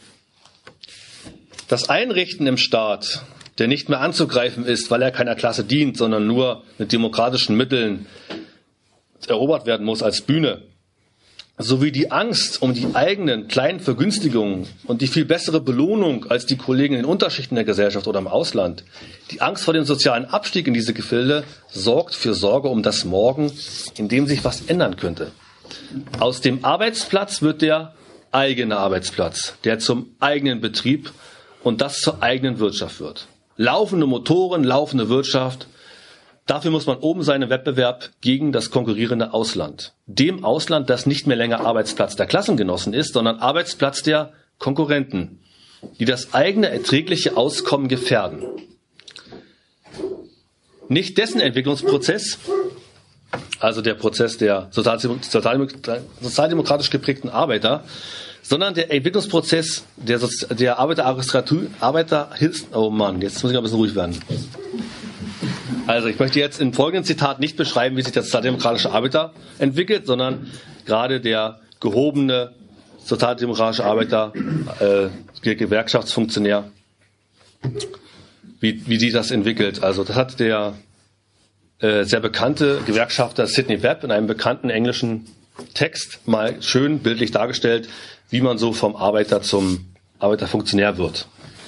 Das Einrichten im Staat, der nicht mehr anzugreifen ist, weil er keiner Klasse dient, sondern nur mit demokratischen Mitteln erobert werden muss als Bühne, sowie die Angst um die eigenen kleinen Vergünstigungen und die viel bessere Belohnung als die Kollegen in den Unterschichten der Gesellschaft oder im Ausland, die Angst vor dem sozialen Abstieg in diese Gefilde, sorgt für Sorge um das Morgen, in dem sich was ändern könnte. Aus dem Arbeitsplatz wird der eigene Arbeitsplatz, der zum eigenen Betrieb und das zur eigenen Wirtschaft wird. Laufende Motoren, laufende Wirtschaft. Dafür muss man oben sein im Wettbewerb gegen das konkurrierende Ausland. Dem Ausland, das nicht mehr länger Arbeitsplatz der Klassengenossen ist, sondern Arbeitsplatz der Konkurrenten, die das eigene erträgliche Auskommen gefährden. Nicht dessen Entwicklungsprozess, also der Prozess der sozialdemokratisch geprägten Arbeiter, sondern der Entwicklungsprozess der, Sozi- der Arbeiteraristokratie, Arbeiter, oh Mann, jetzt muss ich ein bisschen ruhig werden. Also ich möchte jetzt im folgenden Zitat nicht beschreiben, wie sich der sozialdemokratische Arbeiter entwickelt, sondern gerade der gehobene sozialdemokratische Arbeiter, äh, Gewerkschaftsfunktionär, wie, wie sich das entwickelt. Also das hat der äh, sehr bekannte Gewerkschafter Sidney Webb in einem bekannten englischen Text mal schön bildlich dargestellt, wie man so vom Arbeiter zum Arbeiterfunktionär wird.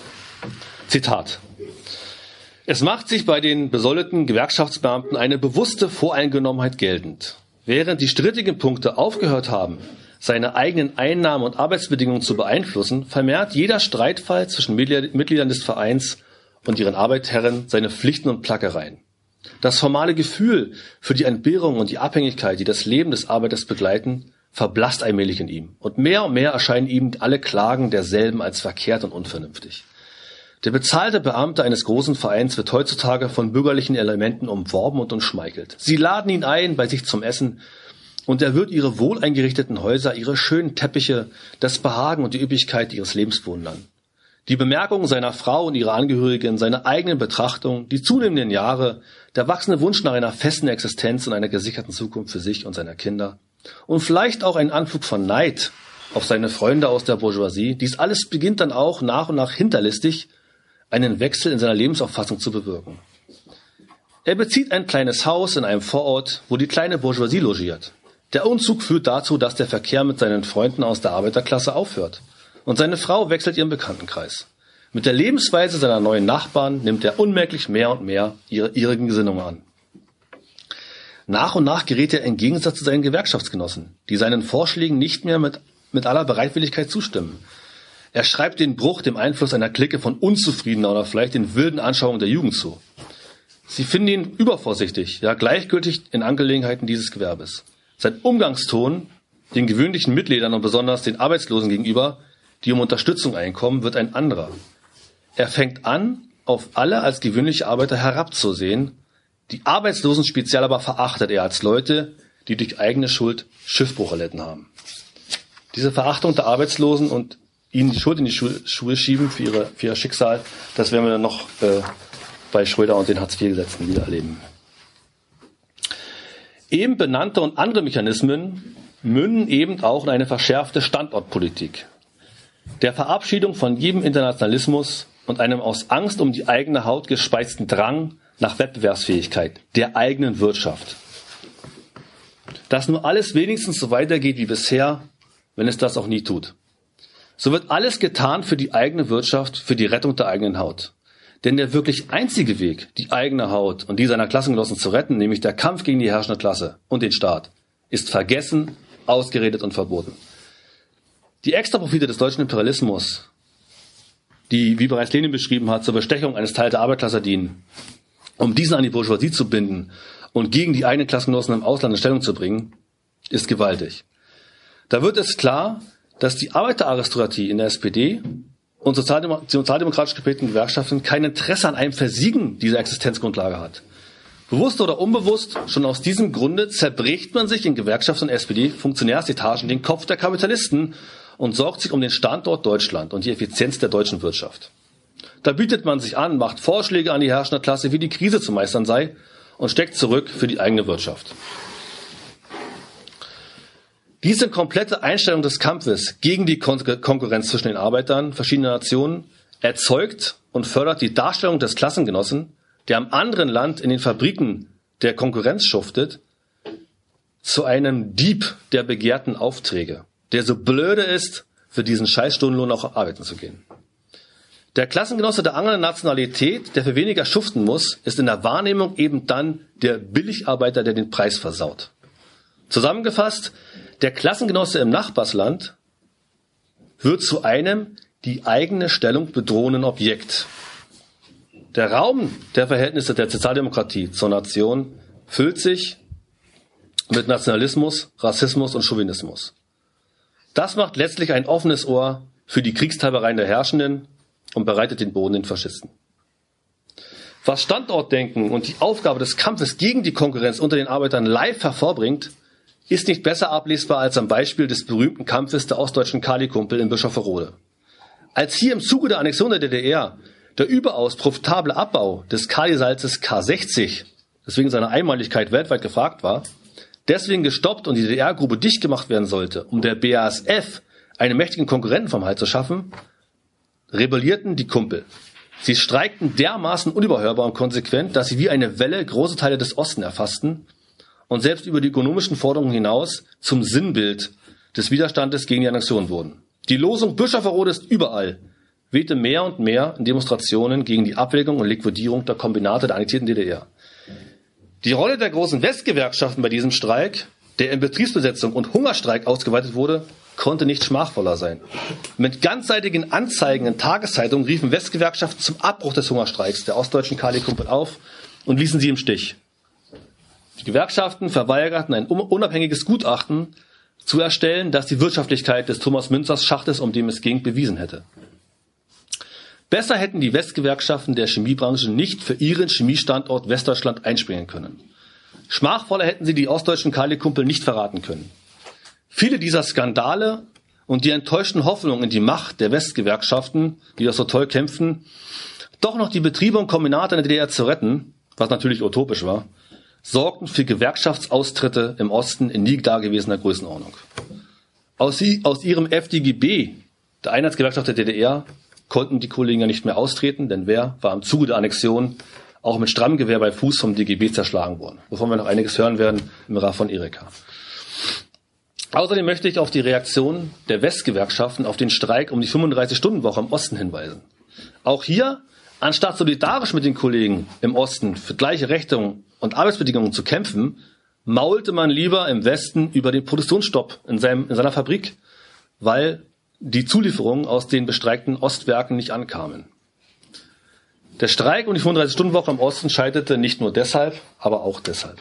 Zitat. Es macht sich bei den besoldeten Gewerkschaftsbeamten eine bewusste Voreingenommenheit geltend. Während die strittigen Punkte aufgehört haben, seine eigenen Einnahmen und Arbeitsbedingungen zu beeinflussen, vermehrt jeder Streitfall zwischen Mitgliedern des Vereins und ihren Arbeitsherren seine Pflichten und Plackereien. Das formale Gefühl für die Entbehrung und die Abhängigkeit, die das Leben des Arbeiters begleiten, verblasst allmählich in ihm. Und mehr und mehr erscheinen ihm alle Klagen derselben als verkehrt und unvernünftig. Der bezahlte Beamte eines großen Vereins wird heutzutage von bürgerlichen Elementen umworben und umschmeichelt. Sie laden ihn ein bei sich zum Essen, und er wird ihre wohleingerichteten Häuser, ihre schönen Teppiche, das Behagen und die Üppigkeit ihres Lebens bewundern. Die Bemerkungen seiner Frau und ihrer Angehörigen, seine eigenen Betrachtungen, die zunehmenden Jahre, der wachsende Wunsch nach einer festen Existenz und einer gesicherten Zukunft für sich und seine Kinder und vielleicht auch ein Anflug von Neid auf seine Freunde aus der Bourgeoisie, dies alles beginnt dann auch nach und nach hinterlistig einen Wechsel in seiner Lebensauffassung zu bewirken. Er bezieht ein kleines Haus in einem Vorort, wo die kleine Bourgeoisie logiert. Der Umzug führt dazu, dass der Verkehr mit seinen Freunden aus der Arbeiterklasse aufhört. Und seine Frau wechselt ihren Bekanntenkreis. Mit der Lebensweise seiner neuen Nachbarn nimmt er unmerklich mehr und mehr ihre ihrigen Gesinnungen an. Nach und nach gerät er im Gegensatz zu seinen Gewerkschaftsgenossen, die seinen Vorschlägen nicht mehr mit, mit aller Bereitwilligkeit zustimmen. Er schreibt den Bruch dem Einfluss einer Clique von unzufriedener oder vielleicht den wilden Anschauungen der Jugend zu. Sie finden ihn übervorsichtig, ja gleichgültig in Angelegenheiten dieses Gewerbes. Sein Umgangston den gewöhnlichen Mitgliedern und besonders den Arbeitslosen gegenüber, die um Unterstützung einkommen, wird ein anderer. Er fängt an, auf alle als gewöhnliche Arbeiter herabzusehen. Die Arbeitslosen speziell aber verachtet er als Leute, die durch eigene Schuld Schiffbruch erlitten haben. Diese Verachtung der Arbeitslosen und ihnen die Schuld in die Schu- Schuhe schieben für, ihre, für ihr Schicksal, das werden wir dann noch äh, bei Schröder und den Hartz vier Gesetzen wieder erleben. Eben benannte und andere Mechanismen münden eben auch in eine verschärfte Standortpolitik, der Verabschiedung von jedem Internationalismus und einem aus Angst um die eigene Haut gespeisten Drang nach Wettbewerbsfähigkeit der eigenen Wirtschaft. Dass nur alles wenigstens so weitergeht wie bisher, wenn es das auch nie tut. So wird alles getan für die eigene Wirtschaft, für die Rettung der eigenen Haut. Denn der wirklich einzige Weg, die eigene Haut und die seiner Klassengenossen zu retten, nämlich der Kampf gegen die herrschende Klasse und den Staat, ist vergessen, ausgeredet und verboten. Die Extraprofite des deutschen Imperialismus, die, wie bereits Lenin beschrieben hat, zur Bestechung eines Teils der Arbeiterklasse dienen, um diesen an die Bourgeoisie zu binden und gegen die eigenen Klassengenossen im Ausland in Stellung zu bringen, ist gewaltig. Da wird es klar, dass die Arbeiteraristokratie in der S P D und sozialdemok- sozialdemokratisch geprägten Gewerkschaften kein Interesse an einem Versiegen dieser Existenzgrundlage hat. Bewusst oder unbewusst, schon aus diesem Grunde zerbricht man sich in Gewerkschafts- und S P D-Funktionärsetagen den Kopf der Kapitalisten und sorgt sich um den Standort Deutschland und die Effizienz der deutschen Wirtschaft. Da bietet man sich an, macht Vorschläge an die herrschende Klasse, wie die Krise zu meistern sei, und steckt zurück für die eigene Wirtschaft. Diese komplette Einstellung des Kampfes gegen die Kon- Konkurrenz zwischen den Arbeitern verschiedener Nationen erzeugt und fördert die Darstellung des Klassengenossen, der am anderen Land in den Fabriken der Konkurrenz schuftet, zu einem Dieb der begehrten Aufträge, der so blöde ist, für diesen Scheißstundenlohn auch arbeiten zu gehen. Der Klassengenosse der anderen Nationalität, der für weniger schuften muss, ist in der Wahrnehmung eben dann der Billigarbeiter, der den Preis versaut. Zusammengefasst, der Klassengenosse im Nachbarsland wird zu einem die eigene Stellung bedrohenden Objekt. Der Raum der Verhältnisse der Sozialdemokratie zur Nation füllt sich mit Nationalismus, Rassismus und Chauvinismus. Das macht letztlich ein offenes Ohr für die Kriegstreibereien der Herrschenden und bereitet den Boden den Faschisten. Was Standortdenken und die Aufgabe des Kampfes gegen die Konkurrenz unter den Arbeitern live hervorbringt, ist nicht besser ablesbar als am Beispiel des berühmten Kampfes der ostdeutschen Kali-Kumpel in Bischofferode. Als hier im Zuge der Annexion der D D R der überaus profitable Abbau des Kalisalzes K sechzig, deswegen seiner Einmaligkeit weltweit gefragt war, deswegen gestoppt und die D D R-Grube dicht gemacht werden sollte, um der B A S F einen mächtigen Konkurrenten vom Hals zu schaffen, rebellierten die Kumpel. Sie streikten dermaßen unüberhörbar und konsequent, dass sie wie eine Welle große Teile des Osten erfassten und selbst über die ökonomischen Forderungen hinaus zum Sinnbild des Widerstandes gegen die Annexion wurden. Die Losung Bischofferode ist überall wehte mehr und mehr in Demonstrationen gegen die Abwägung und Liquidierung der Kombinate der annektierten D D R. Die Rolle der großen Westgewerkschaften bei diesem Streik, der in Betriebsbesetzung und Hungerstreik ausgeweitet wurde, konnte nicht schmachvoller sein. Mit ganzseitigen Anzeigen in Tageszeitungen riefen Westgewerkschaften zum Abbruch des Hungerstreiks der ostdeutschen Kali-Kumpel auf und ließen sie im Stich. Die Gewerkschaften verweigerten ein unabhängiges Gutachten zu erstellen, das die Wirtschaftlichkeit des Thomas Münzers Schachtes, um den es ging, bewiesen hätte. Besser hätten die Westgewerkschaften der Chemiebranche nicht für ihren Chemiestandort Westdeutschland einspringen können. Schmachvoller hätten sie die ostdeutschen Kali-Kumpel nicht verraten können. Viele dieser Skandale und die enttäuschten Hoffnungen in die Macht der Westgewerkschaften, die das so toll kämpften, doch noch die Betriebe und Kombinate in der D D R zu retten, was natürlich utopisch war, sorgten für Gewerkschaftsaustritte im Osten in nie dagewesener Größenordnung. Aus, sie, aus ihrem F D G B, der Einheitsgewerkschaft der D D R, konnten die Kollegen ja nicht mehr austreten, denn wer war im Zuge der Annexion auch mit strammem Gewehr bei Fuß vom D G B zerschlagen worden, wovon wir noch einiges hören werden im Rahmen von Erika. Außerdem möchte ich auf die Reaktion der Westgewerkschaften auf den Streik um die fünfunddreißig-Stunden-Woche im Osten hinweisen. Auch hier, anstatt solidarisch mit den Kollegen im Osten für gleiche Rechte und Arbeitsbedingungen zu kämpfen, maulte man lieber im Westen über den Produktionsstopp in, seinem, in seiner Fabrik, weil die Zulieferungen aus den bestreikten Ostwerken nicht ankamen. Der Streik um die fünfunddreißig-Stunden-Woche im Osten scheiterte nicht nur deshalb, aber auch deshalb.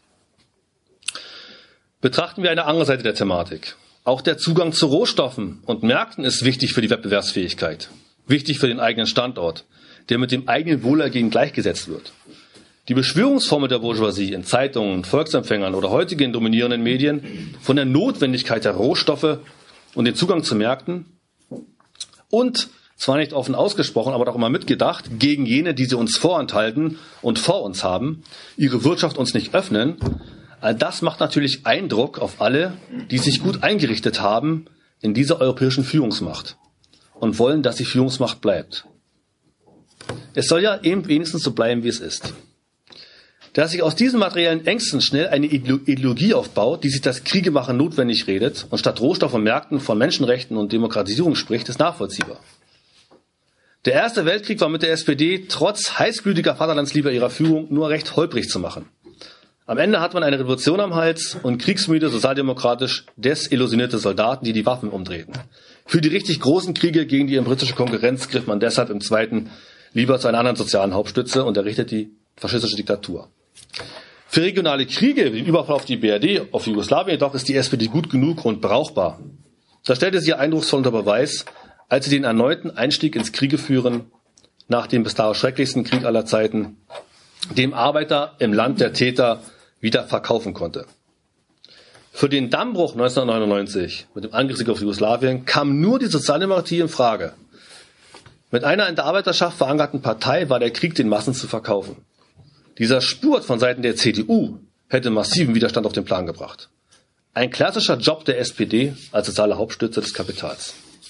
Betrachten wir eine andere Seite der Thematik. Auch der Zugang zu Rohstoffen und Märkten ist wichtig für die Wettbewerbsfähigkeit, wichtig für den eigenen Standort, der mit dem eigenen Wohlergehen gleichgesetzt wird. Die Beschwörungsformel der Bourgeoisie in Zeitungen, Volksempfängern oder heutigen dominierenden Medien von der Notwendigkeit der Rohstoffe und den Zugang zu Märkten und, zwar nicht offen ausgesprochen, aber doch immer mitgedacht, gegen jene, die sie uns vorenthalten und vor uns haben, ihre Wirtschaft uns nicht öffnen, all das macht natürlich Eindruck auf alle, die sich gut eingerichtet haben in dieser europäischen Führungsmacht und wollen, dass die Führungsmacht bleibt. Es soll ja eben wenigstens so bleiben, wie es ist. Dass sich aus diesen materiellen Ängsten schnell eine Ideologie aufbaut, die sich das Kriegemachen notwendig redet und statt Rohstoff und Märkten von Menschenrechten und Demokratisierung spricht, ist nachvollziehbar. Der Erste Weltkrieg war mit der S P D trotz heißblütiger Vaterlandsliebe ihrer Führung nur recht holprig zu machen. Am Ende hat man eine Revolution am Hals und kriegsmüde, sozialdemokratisch desillusionierte Soldaten, die die Waffen umdrehten. Für die richtig großen Kriege gegen die britische Konkurrenz griff man deshalb im Zweiten lieber zu einer anderen sozialen Hauptstütze und errichtet die faschistische Diktatur. Für regionale Kriege, wie den Überfall auf die B R D, auf Jugoslawien jedoch, ist die S P D gut genug und brauchbar. Das stellte sie eindrucksvoll unter Beweis, als sie den erneuten Einstieg ins Kriegeführen nach dem bis dato schrecklichsten Krieg aller Zeiten dem Arbeiter im Land der Täter wieder verkaufen konnte. Für den Dammbruch neunzehnhundertneunundneunzig mit dem Angriffskrieg auf Jugoslawien kam nur die Sozialdemokratie in Frage. Mit einer in der Arbeiterschaft verankerten Partei war der Krieg den Massen zu verkaufen. Dieser Spurt von Seiten der C D U hätte massiven Widerstand auf den Plan gebracht. Ein klassischer Job der S P D als soziale Hauptstütze des Kapitals.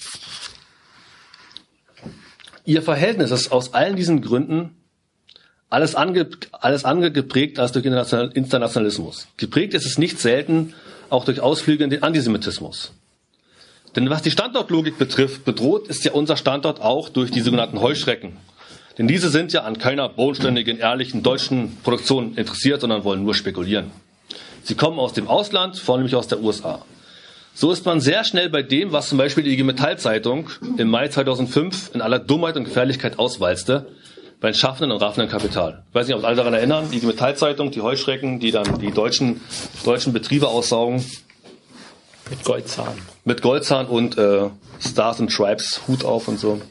Ihr Verhältnis ist aus allen diesen Gründen alles, ange, alles angeprägt als durch Internationalismus. Geprägt ist es nicht selten auch durch Ausflüge in den Antisemitismus. Denn was die Standortlogik betrifft, bedroht ist ja unser Standort auch durch die sogenannten Heuschrecken. Denn diese sind ja an keiner bodenständigen, ehrlichen deutschen Produktion interessiert, sondern wollen nur spekulieren. Sie kommen aus dem Ausland, vornehmlich aus der U S A. So ist man sehr schnell bei dem, was zum Beispiel die I G Metall-Zeitung im Mai zweitausendfünf in aller Dummheit und Gefährlichkeit auswalzte, bei den schaffenden und raffenden Kapital. Ich weiß nicht, ob Sie alle daran erinnern, die Metallzeitung, die Heuschrecken, die dann die deutschen, deutschen Betriebe aussaugen. Mit Goldzahn. Mit Goldzahn und äh, Stars and Stripes, Hut auf und so.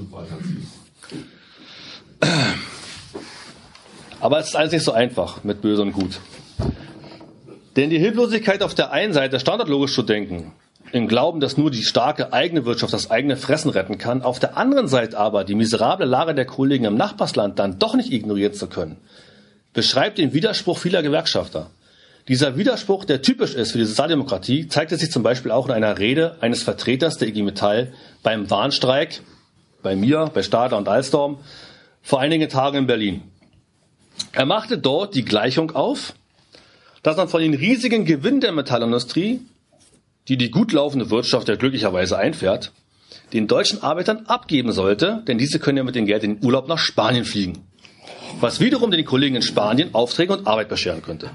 Aber es ist alles nicht so einfach mit Böse und Gut. Denn die Hilflosigkeit auf der einen Seite, standardlogisch zu denken, im Glauben, dass nur die starke eigene Wirtschaft das eigene Fressen retten kann, auf der anderen Seite aber die miserable Lage der Kollegen im Nachbarsland dann doch nicht ignorieren zu können, beschreibt den Widerspruch vieler Gewerkschafter. Dieser Widerspruch, der typisch ist für die Sozialdemokratie, zeigte sich zum Beispiel auch in einer Rede eines Vertreters der I G Metall beim Warnstreik, bei mir, bei Stadler und Alstom, vor einigen Tagen in Berlin. Er machte dort die Gleichung auf, dass man von den riesigen Gewinnen der Metallindustrie, die die gut laufende Wirtschaft ja glücklicherweise einfährt, den deutschen Arbeitern abgeben sollte, denn diese können ja mit dem Geld in den Urlaub nach Spanien fliegen. Was wiederum den Kollegen in Spanien Aufträge und Arbeit bescheren könnte.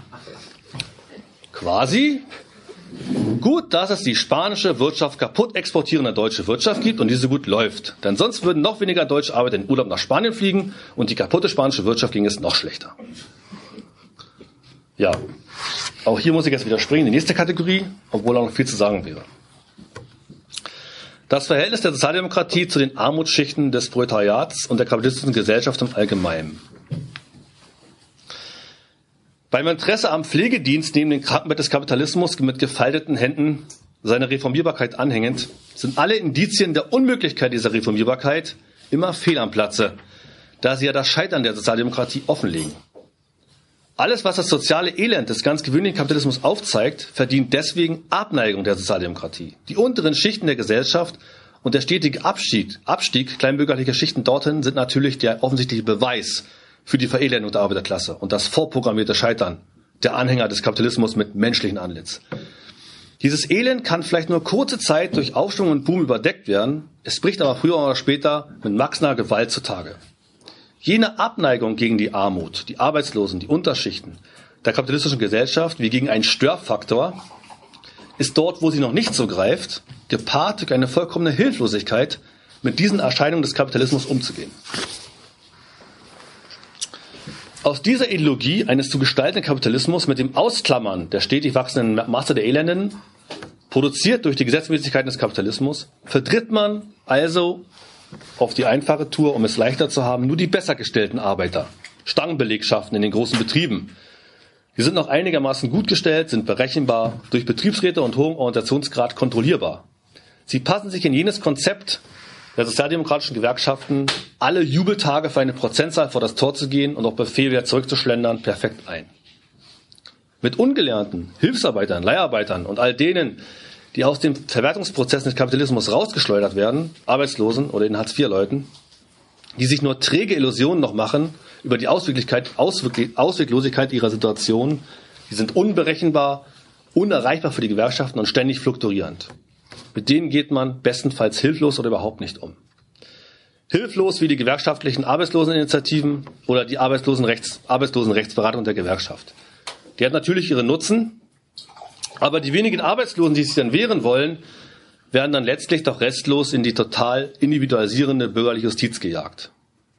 Quasi gut, dass es die spanische Wirtschaft kaputt exportierende deutsche Wirtschaft gibt und diese gut läuft. Denn sonst würden noch weniger deutsche Arbeiter in den Urlaub nach Spanien fliegen und die kaputte spanische Wirtschaft ging es noch schlechter. Ja, auch hier muss ich jetzt widerspringen. Die nächste Kategorie, obwohl auch noch viel zu sagen wäre. Das Verhältnis der Sozialdemokratie zu den Armutsschichten des Proletariats und der kapitalistischen Gesellschaft im Allgemeinen. Beim Interesse am Pflegedienst neben dem Krankenbett des Kapitalismus mit gefalteten Händen seiner Reformierbarkeit anhängend, sind alle Indizien der Unmöglichkeit dieser Reformierbarkeit immer fehl am Platze, da sie ja das Scheitern der Sozialdemokratie offenlegen. Alles, was das soziale Elend des ganz gewöhnlichen Kapitalismus aufzeigt, verdient deswegen Abneigung der Sozialdemokratie. Die unteren Schichten der Gesellschaft und der stetige Abstieg, Abstieg kleinbürgerlicher Schichten dorthin sind natürlich der offensichtliche Beweis für die Verelendung der Arbeiterklasse und das vorprogrammierte Scheitern der Anhänger des Kapitalismus mit menschlichem Antlitz. Dieses Elend kann vielleicht nur kurze Zeit durch Aufschwung und Boom überdeckt werden, es bricht aber früher oder später mit wachsender Gewalt zutage. Jene Abneigung gegen die Armut, die Arbeitslosen, die Unterschichten der kapitalistischen Gesellschaft wie gegen einen Störfaktor ist dort, wo sie noch nicht so greift, gepaart durch eine vollkommene Hilflosigkeit, mit diesen Erscheinungen des Kapitalismus umzugehen. Aus dieser Ideologie eines zu gestaltenden Kapitalismus mit dem Ausklammern der stetig wachsenden Masse der Elenden, produziert durch die Gesetzmäßigkeiten des Kapitalismus, vertritt man also auf die einfache Tour, um es leichter zu haben, nur die besser gestellten Arbeiter, Stangenbelegschaften in den großen Betrieben. Die sind noch einigermaßen gut gestellt, sind berechenbar, durch Betriebsräte und hohen Organisationsgrad kontrollierbar. Sie passen sich in jenes Konzept der sozialdemokratischen Gewerkschaften, alle Jubeltage für eine Prozentzahl vor das Tor zu gehen und auf Befehl wieder zurückzuschlendern, perfekt ein. Mit ungelernten Hilfsarbeitern, Leiharbeitern und all denen, die aus den Verwertungsprozessen des Kapitalismus rausgeschleudert werden, Arbeitslosen oder den Hartz vier Leuten, die sich nur träge Illusionen noch machen über die Ausweglosigkeit, Ausweglosigkeit ihrer Situation, die sind unberechenbar, unerreichbar für die Gewerkschaften und ständig fluktuierend. Mit denen geht man bestenfalls hilflos oder überhaupt nicht um. Hilflos wie die gewerkschaftlichen Arbeitsloseninitiativen oder die Arbeitslosenrechts, Arbeitslosenrechtsberatung der Gewerkschaft. Die hat natürlich ihre Nutzen, aber die wenigen Arbeitslosen, die sich dann wehren wollen, werden dann letztlich doch restlos in die total individualisierende bürgerliche Justiz gejagt.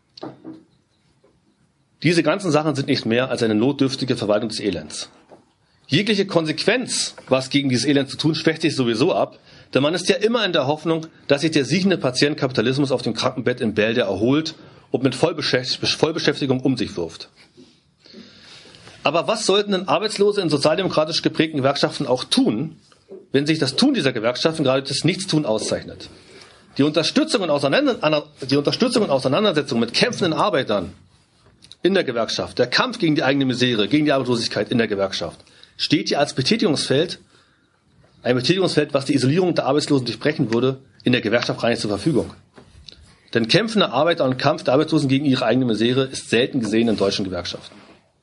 Diese ganzen Sachen sind nicht mehr als eine notdürftige Verwaltung des Elends. Jegliche Konsequenz, was gegen dieses Elend zu tun, schwächt sich sowieso ab, denn man ist ja immer in der Hoffnung, dass sich der siegende Patient Kapitalismus auf dem Krankenbett in Bälde erholt und mit Vollbeschäftigung um sich wirft. Aber was sollten denn Arbeitslose in sozialdemokratisch geprägten Gewerkschaften auch tun, wenn sich das Tun dieser Gewerkschaften gerade das Nichtstun auszeichnet? Die Unterstützung und, Auseinander- die Unterstützung und Auseinandersetzung mit kämpfenden Arbeitern in der Gewerkschaft, der Kampf gegen die eigene Misere, gegen die Arbeitslosigkeit in der Gewerkschaft, steht hier als Betätigungsfeld, ein Betätigungsfeld, was die Isolierung der Arbeitslosen durchbrechen würde, in der Gewerkschaft gar nicht zur Verfügung. Denn kämpfende Arbeiter und Kampf der Arbeitslosen gegen ihre eigene Misere ist selten gesehen in deutschen Gewerkschaften.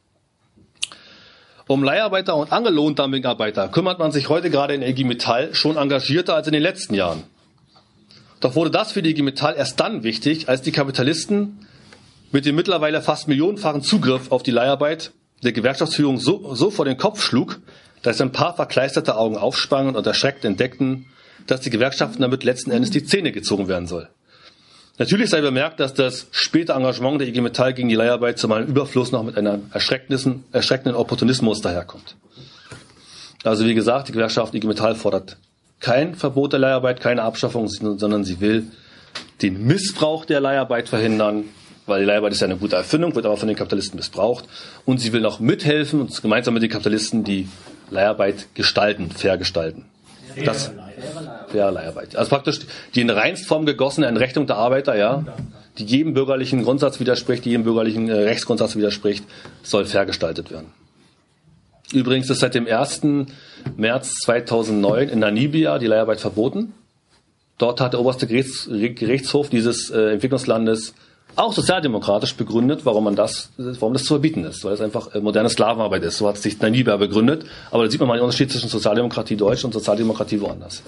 Um Leiharbeiter und Angelohndumpingarbeiter kümmert man sich heute gerade in der I G Metall schon engagierter als in den letzten Jahren. Doch wurde das für die I G Metall erst dann wichtig, als die Kapitalisten mit dem mittlerweile fast millionenfachen Zugriff auf die Leiharbeit der Gewerkschaftsführung so, so vor den Kopf schlug, dass ein paar verkleisterte Augen aufsprangen und erschreckt entdeckten, dass die Gewerkschaften damit letzten Endes die Zähne gezogen werden soll. Natürlich sei bemerkt, dass das späte Engagement der I G Metall gegen die Leiharbeit zu meinem Überfluss noch mit einem erschreckenden, erschreckenden Opportunismus daherkommt. Also wie gesagt, die Gewerkschaft I G Metall fordert kein Verbot der Leiharbeit, keine Abschaffung, sondern sie will den Missbrauch der Leiharbeit verhindern, weil die Leiharbeit ist ja eine gute Erfindung, wird aber von den Kapitalisten missbraucht. Und sie will auch mithelfen und gemeinsam mit den Kapitalisten die Leiharbeit gestalten, fair gestalten. Das, faire Leiharbeit. Also praktisch die in Reinstform gegossene Entrechtung der Arbeiter, ja, die jedem bürgerlichen Grundsatz widerspricht, die jedem bürgerlichen Rechtsgrundsatz widerspricht, soll fair gestaltet werden. Übrigens ist seit dem ersten März zweitausendneun in Namibia die Leiharbeit verboten. Dort hat der oberste Gerichtshof dieses äh, Entwicklungslandes auch sozialdemokratisch begründet, warum man das, warum das zu verbieten ist, weil es einfach äh, moderne Sklavenarbeit ist. So hat sich Namibia begründet. Aber da sieht man mal den Unterschied zwischen Sozialdemokratie Deutsch und Sozialdemokratie woanders.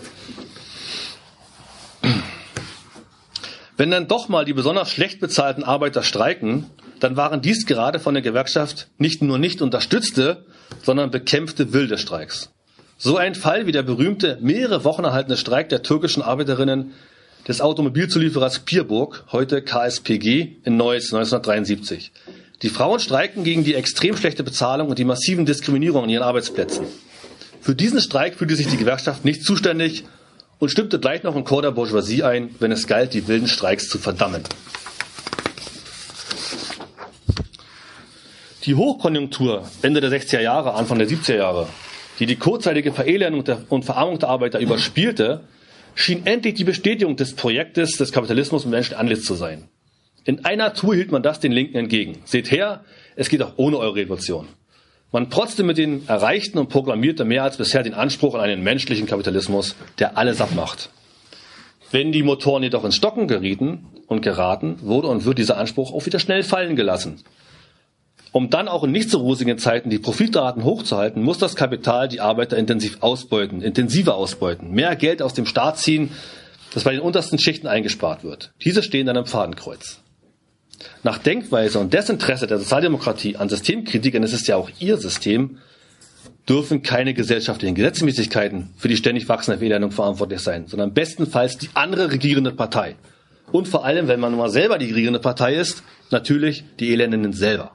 Wenn dann doch mal die besonders schlecht bezahlten Arbeiter streiken, dann waren dies gerade von der Gewerkschaft nicht nur nicht unterstützte, sondern bekämpfte wilde Streiks. So ein Fall wie der berühmte, mehrere Wochen erhaltene Streik der türkischen Arbeiterinnen des Automobilzulieferers Pierburg, heute K S P G, in Neuss neunzehnhundertdreiundsiebzig. Die Frauen streiken gegen die extrem schlechte Bezahlung und die massiven Diskriminierungen an ihren Arbeitsplätzen. Für diesen Streik fühlte sich die Gewerkschaft nicht zuständig und stimmte gleich noch im Chor der Bourgeoisie ein, wenn es galt, die wilden Streiks zu verdammen. Die Hochkonjunktur Ende der sechziger Jahre, Anfang der siebziger Jahre, die die kurzzeitige Verelendung und Verarmung der Arbeiter überspielte, schien endlich die Bestätigung des Projektes des Kapitalismus im menschlichen Antlitz zu sein. In einer Tour hielt man das den Linken entgegen. Seht her, es geht auch ohne eure Revolution. Man protzte mit den Erreichten und proklamierte mehr als bisher den Anspruch an einen menschlichen Kapitalismus, der alles abmacht. Wenn die Motoren jedoch ins Stocken gerieten und geraten, wurde und wird dieser Anspruch auch wieder schnell fallen gelassen. Um dann auch in nicht so rosigen Zeiten die Profitraten hochzuhalten, muss das Kapital die Arbeiter intensiv ausbeuten, intensiver ausbeuten, mehr Geld aus dem Staat ziehen, das bei den untersten Schichten eingespart wird. Diese stehen dann im Fadenkreuz. Nach Denkweise und Desinteresse der Sozialdemokratie an Systemkritikern, es ist ja auch ihr System, dürfen keine gesellschaftlichen Gesetzmäßigkeiten für die ständig wachsende Verelendung verantwortlich sein, sondern bestenfalls die andere regierende Partei. Und vor allem, wenn man mal selber die regierende Partei ist, natürlich die Elenden selber.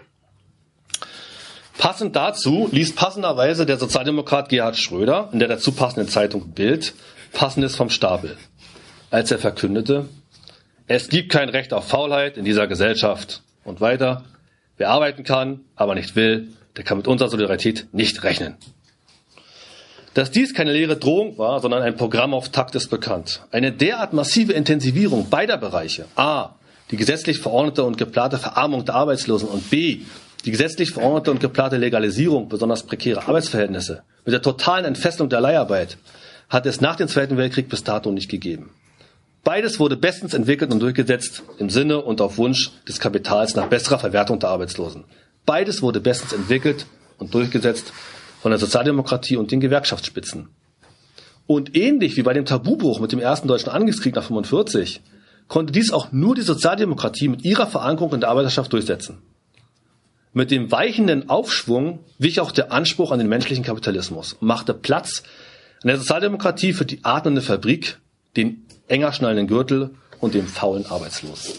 Passend dazu liest passenderweise der Sozialdemokrat Gerhard Schröder in der dazu passenden Zeitung Bild Passendes vom Stapel, als er verkündete, es gibt kein Recht auf Faulheit in dieser Gesellschaft. Und weiter, wer arbeiten kann, aber nicht will, der kann mit unserer Solidarität nicht rechnen. Dass dies keine leere Drohung war, sondern ein Programmauftakt ist bekannt. Eine derart massive Intensivierung beider Bereiche, a, die gesetzlich verordnete und geplante Verarmung der Arbeitslosen und b, die gesetzlich verordnete und geplante Legalisierung besonders prekärer Arbeitsverhältnisse mit der totalen Entfesselung der Leiharbeit hat es nach dem Zweiten Weltkrieg bis dato nicht gegeben. Beides wurde bestens entwickelt und durchgesetzt im Sinne und auf Wunsch des Kapitals nach besserer Verwertung der Arbeitslosen. Beides wurde bestens entwickelt und durchgesetzt von der Sozialdemokratie und den Gewerkschaftsspitzen. Und ähnlich wie bei dem Tabubruch mit dem ersten deutschen Angriffskrieg nach fünfundvierzig konnte dies auch nur die Sozialdemokratie mit ihrer Verankerung in der Arbeiterschaft durchsetzen. Mit dem weichenden Aufschwung wich auch der Anspruch an den menschlichen Kapitalismus und machte Platz an der Sozialdemokratie für die atmende Fabrik, den enger schnallenden Gürtel und dem faulen Arbeitslosen.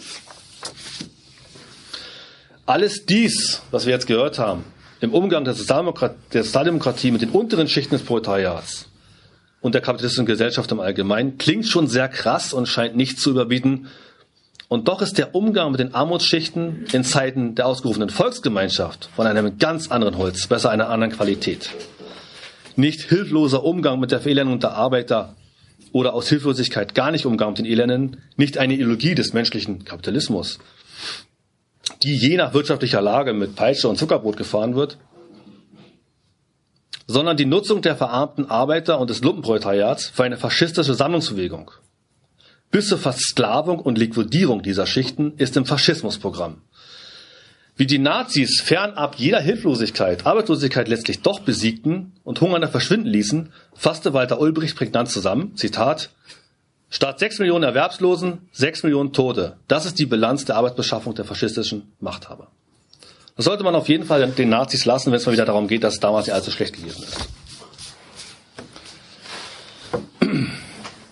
Alles dies, was wir jetzt gehört haben, im Umgang der Sozialdemokratie, der Sozialdemokratie mit den unteren Schichten des Proletariats und der kapitalistischen Gesellschaft im Allgemeinen, klingt schon sehr krass und scheint nicht zu überbieten. Und doch ist der Umgang mit den Armutsschichten in Zeiten der ausgerufenen Volksgemeinschaft von einem ganz anderen Holz, besser einer anderen Qualität. Nicht hilfloser Umgang mit der Verelendung der Arbeiter oder aus Hilflosigkeit gar nicht Umgang mit den Elenden, nicht eine Ideologie des menschlichen Kapitalismus, die je nach wirtschaftlicher Lage mit Peitsche und Zuckerbrot gefahren wird, sondern die Nutzung der verarmten Arbeiter und des Lumpenproletariats für eine faschistische Sammlungsbewegung. Bis zur Versklavung und Liquidierung dieser Schichten ist im Faschismusprogramm. Wie die Nazis fernab jeder Hilflosigkeit, Arbeitslosigkeit letztlich doch besiegten und Hungernder verschwinden ließen, fasste Walter Ulbricht prägnant zusammen, Zitat, statt sechs Millionen Erwerbslosen, sechs Millionen Tote. Das ist die Bilanz der Arbeitsbeschaffung der faschistischen Machthaber. Das sollte man auf jeden Fall den Nazis lassen, wenn es mal wieder darum geht, dass es damals nicht allzu schlecht gewesen ist.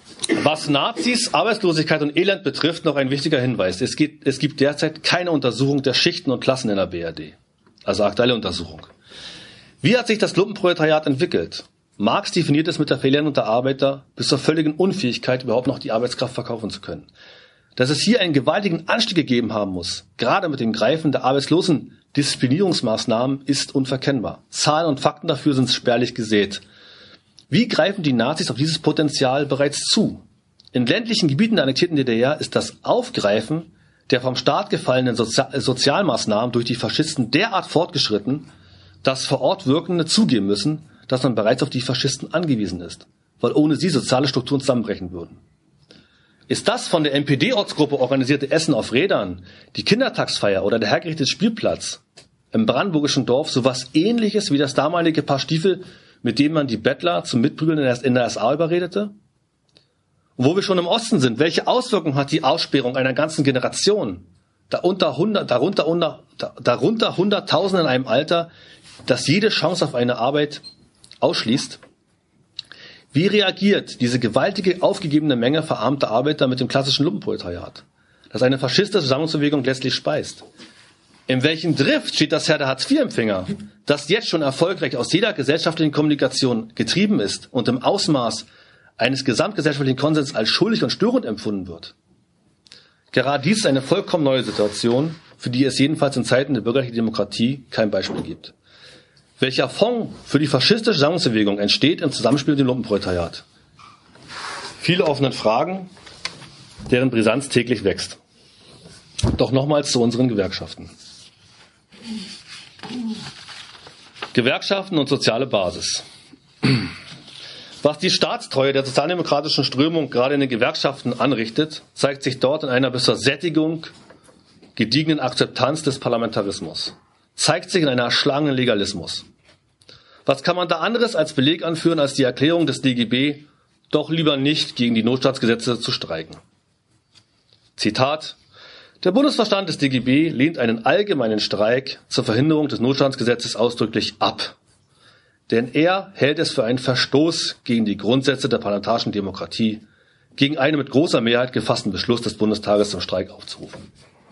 Was Nazis, Arbeitslosigkeit und Elend betrifft, noch ein wichtiger Hinweis. Es gibt, es gibt derzeit keine Untersuchung der Schichten und Klassen in der B R D. Also aktuelle Untersuchung. Wie hat sich das Lumpenproletariat entwickelt? Marx definiert es mit der Verlierung der Arbeiter bis zur völligen Unfähigkeit, überhaupt noch die Arbeitskraft verkaufen zu können. Dass es hier einen gewaltigen Anstieg gegeben haben muss, gerade mit dem Greifen der Arbeitslosen-Disziplinierungsmaßnahmen, ist unverkennbar. Zahlen und Fakten dafür sind spärlich gesät. Wie greifen die Nazis auf dieses Potenzial bereits zu? In ländlichen Gebieten der annektierten D D R ist das Aufgreifen der vom Staat gefallenen Sozi- Sozialmaßnahmen durch die Faschisten derart fortgeschritten, dass vor Ort Wirkende zugeben müssen, dass man bereits auf die Faschisten angewiesen ist, weil ohne sie soziale Strukturen zusammenbrechen würden. Ist das von der N P D-Ortsgruppe organisierte Essen auf Rädern, die Kindertagsfeier oder der hergerichtete Spielplatz im brandenburgischen Dorf sowas Ähnliches wie das damalige Paar Stiefel, mit dem man die Bettler zum Mitprügeln in der S A überredete? Und wo wir schon im Osten sind, welche Auswirkungen hat die Aussperrung einer ganzen Generation, darunter, hundert, darunter, darunter Hunderttausende in einem Alter, das jede Chance auf eine Arbeit ausschließt? Wie reagiert diese gewaltige, aufgegebene Menge verarmter Arbeiter mit dem klassischen Lumpenproletariat, das eine faschistische Sammlungsbewegung letztlich speist? In welchem Drift steht das Herr der Hartz-vier-Empfänger, das jetzt schon erfolgreich aus jeder gesellschaftlichen Kommunikation getrieben ist und im Ausmaß eines gesamtgesellschaftlichen Konsens als schuldig und störend empfunden wird? Gerade dies ist eine vollkommen neue Situation, für die es jedenfalls in Zeiten der bürgerlichen Demokratie kein Beispiel gibt. Welcher Fonds für die faschistische Sammlungsbewegung entsteht im Zusammenspiel mit dem Lumpenproletariat? Viele offene Fragen, deren Brisanz täglich wächst. Doch nochmals zu unseren Gewerkschaften. Gewerkschaften und soziale Basis. Was die Staatstreue der sozialdemokratischen Strömung gerade in den Gewerkschaften anrichtet, zeigt sich dort in einer bis zur Sättigung gediegenen Akzeptanz des Parlamentarismus. Zeigt sich in einer erschlagenen Legalismus. Was kann man da anderes als Beleg anführen, als die Erklärung des D G B, doch lieber nicht gegen die Notstaatsgesetze zu streiken? Zitat: Der Bundesvorstand des D G B lehnt einen allgemeinen Streik zur Verhinderung des Notstandsgesetzes ausdrücklich ab. Denn er hält es für einen Verstoß gegen die Grundsätze der parlamentarischen Demokratie, gegen einen mit großer Mehrheit gefassten Beschluss des Bundestages zum Streik aufzurufen.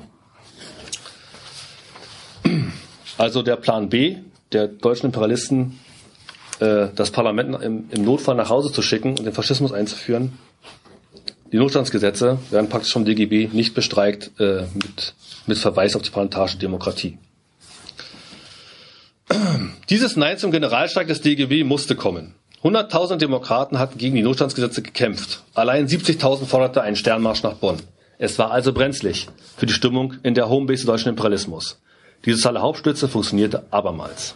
Also der Plan B der deutschen Imperialisten, äh, das Parlament im, im Notfall nach Hause zu schicken und den Faschismus einzuführen. Die Notstandsgesetze werden praktisch vom D G B nicht bestreikt äh, mit, mit Verweis auf die parlamentarische Demokratie. Dieses Nein zum Generalstreik des D G B musste kommen. hunderttausend Demokraten hatten gegen die Notstandsgesetze gekämpft. Allein siebzigtausend forderte einen Sternmarsch nach Bonn. Es war also brenzlig für die Stimmung in der Homebase des deutschen Imperialismus. Die soziale Hauptstütze funktionierte abermals.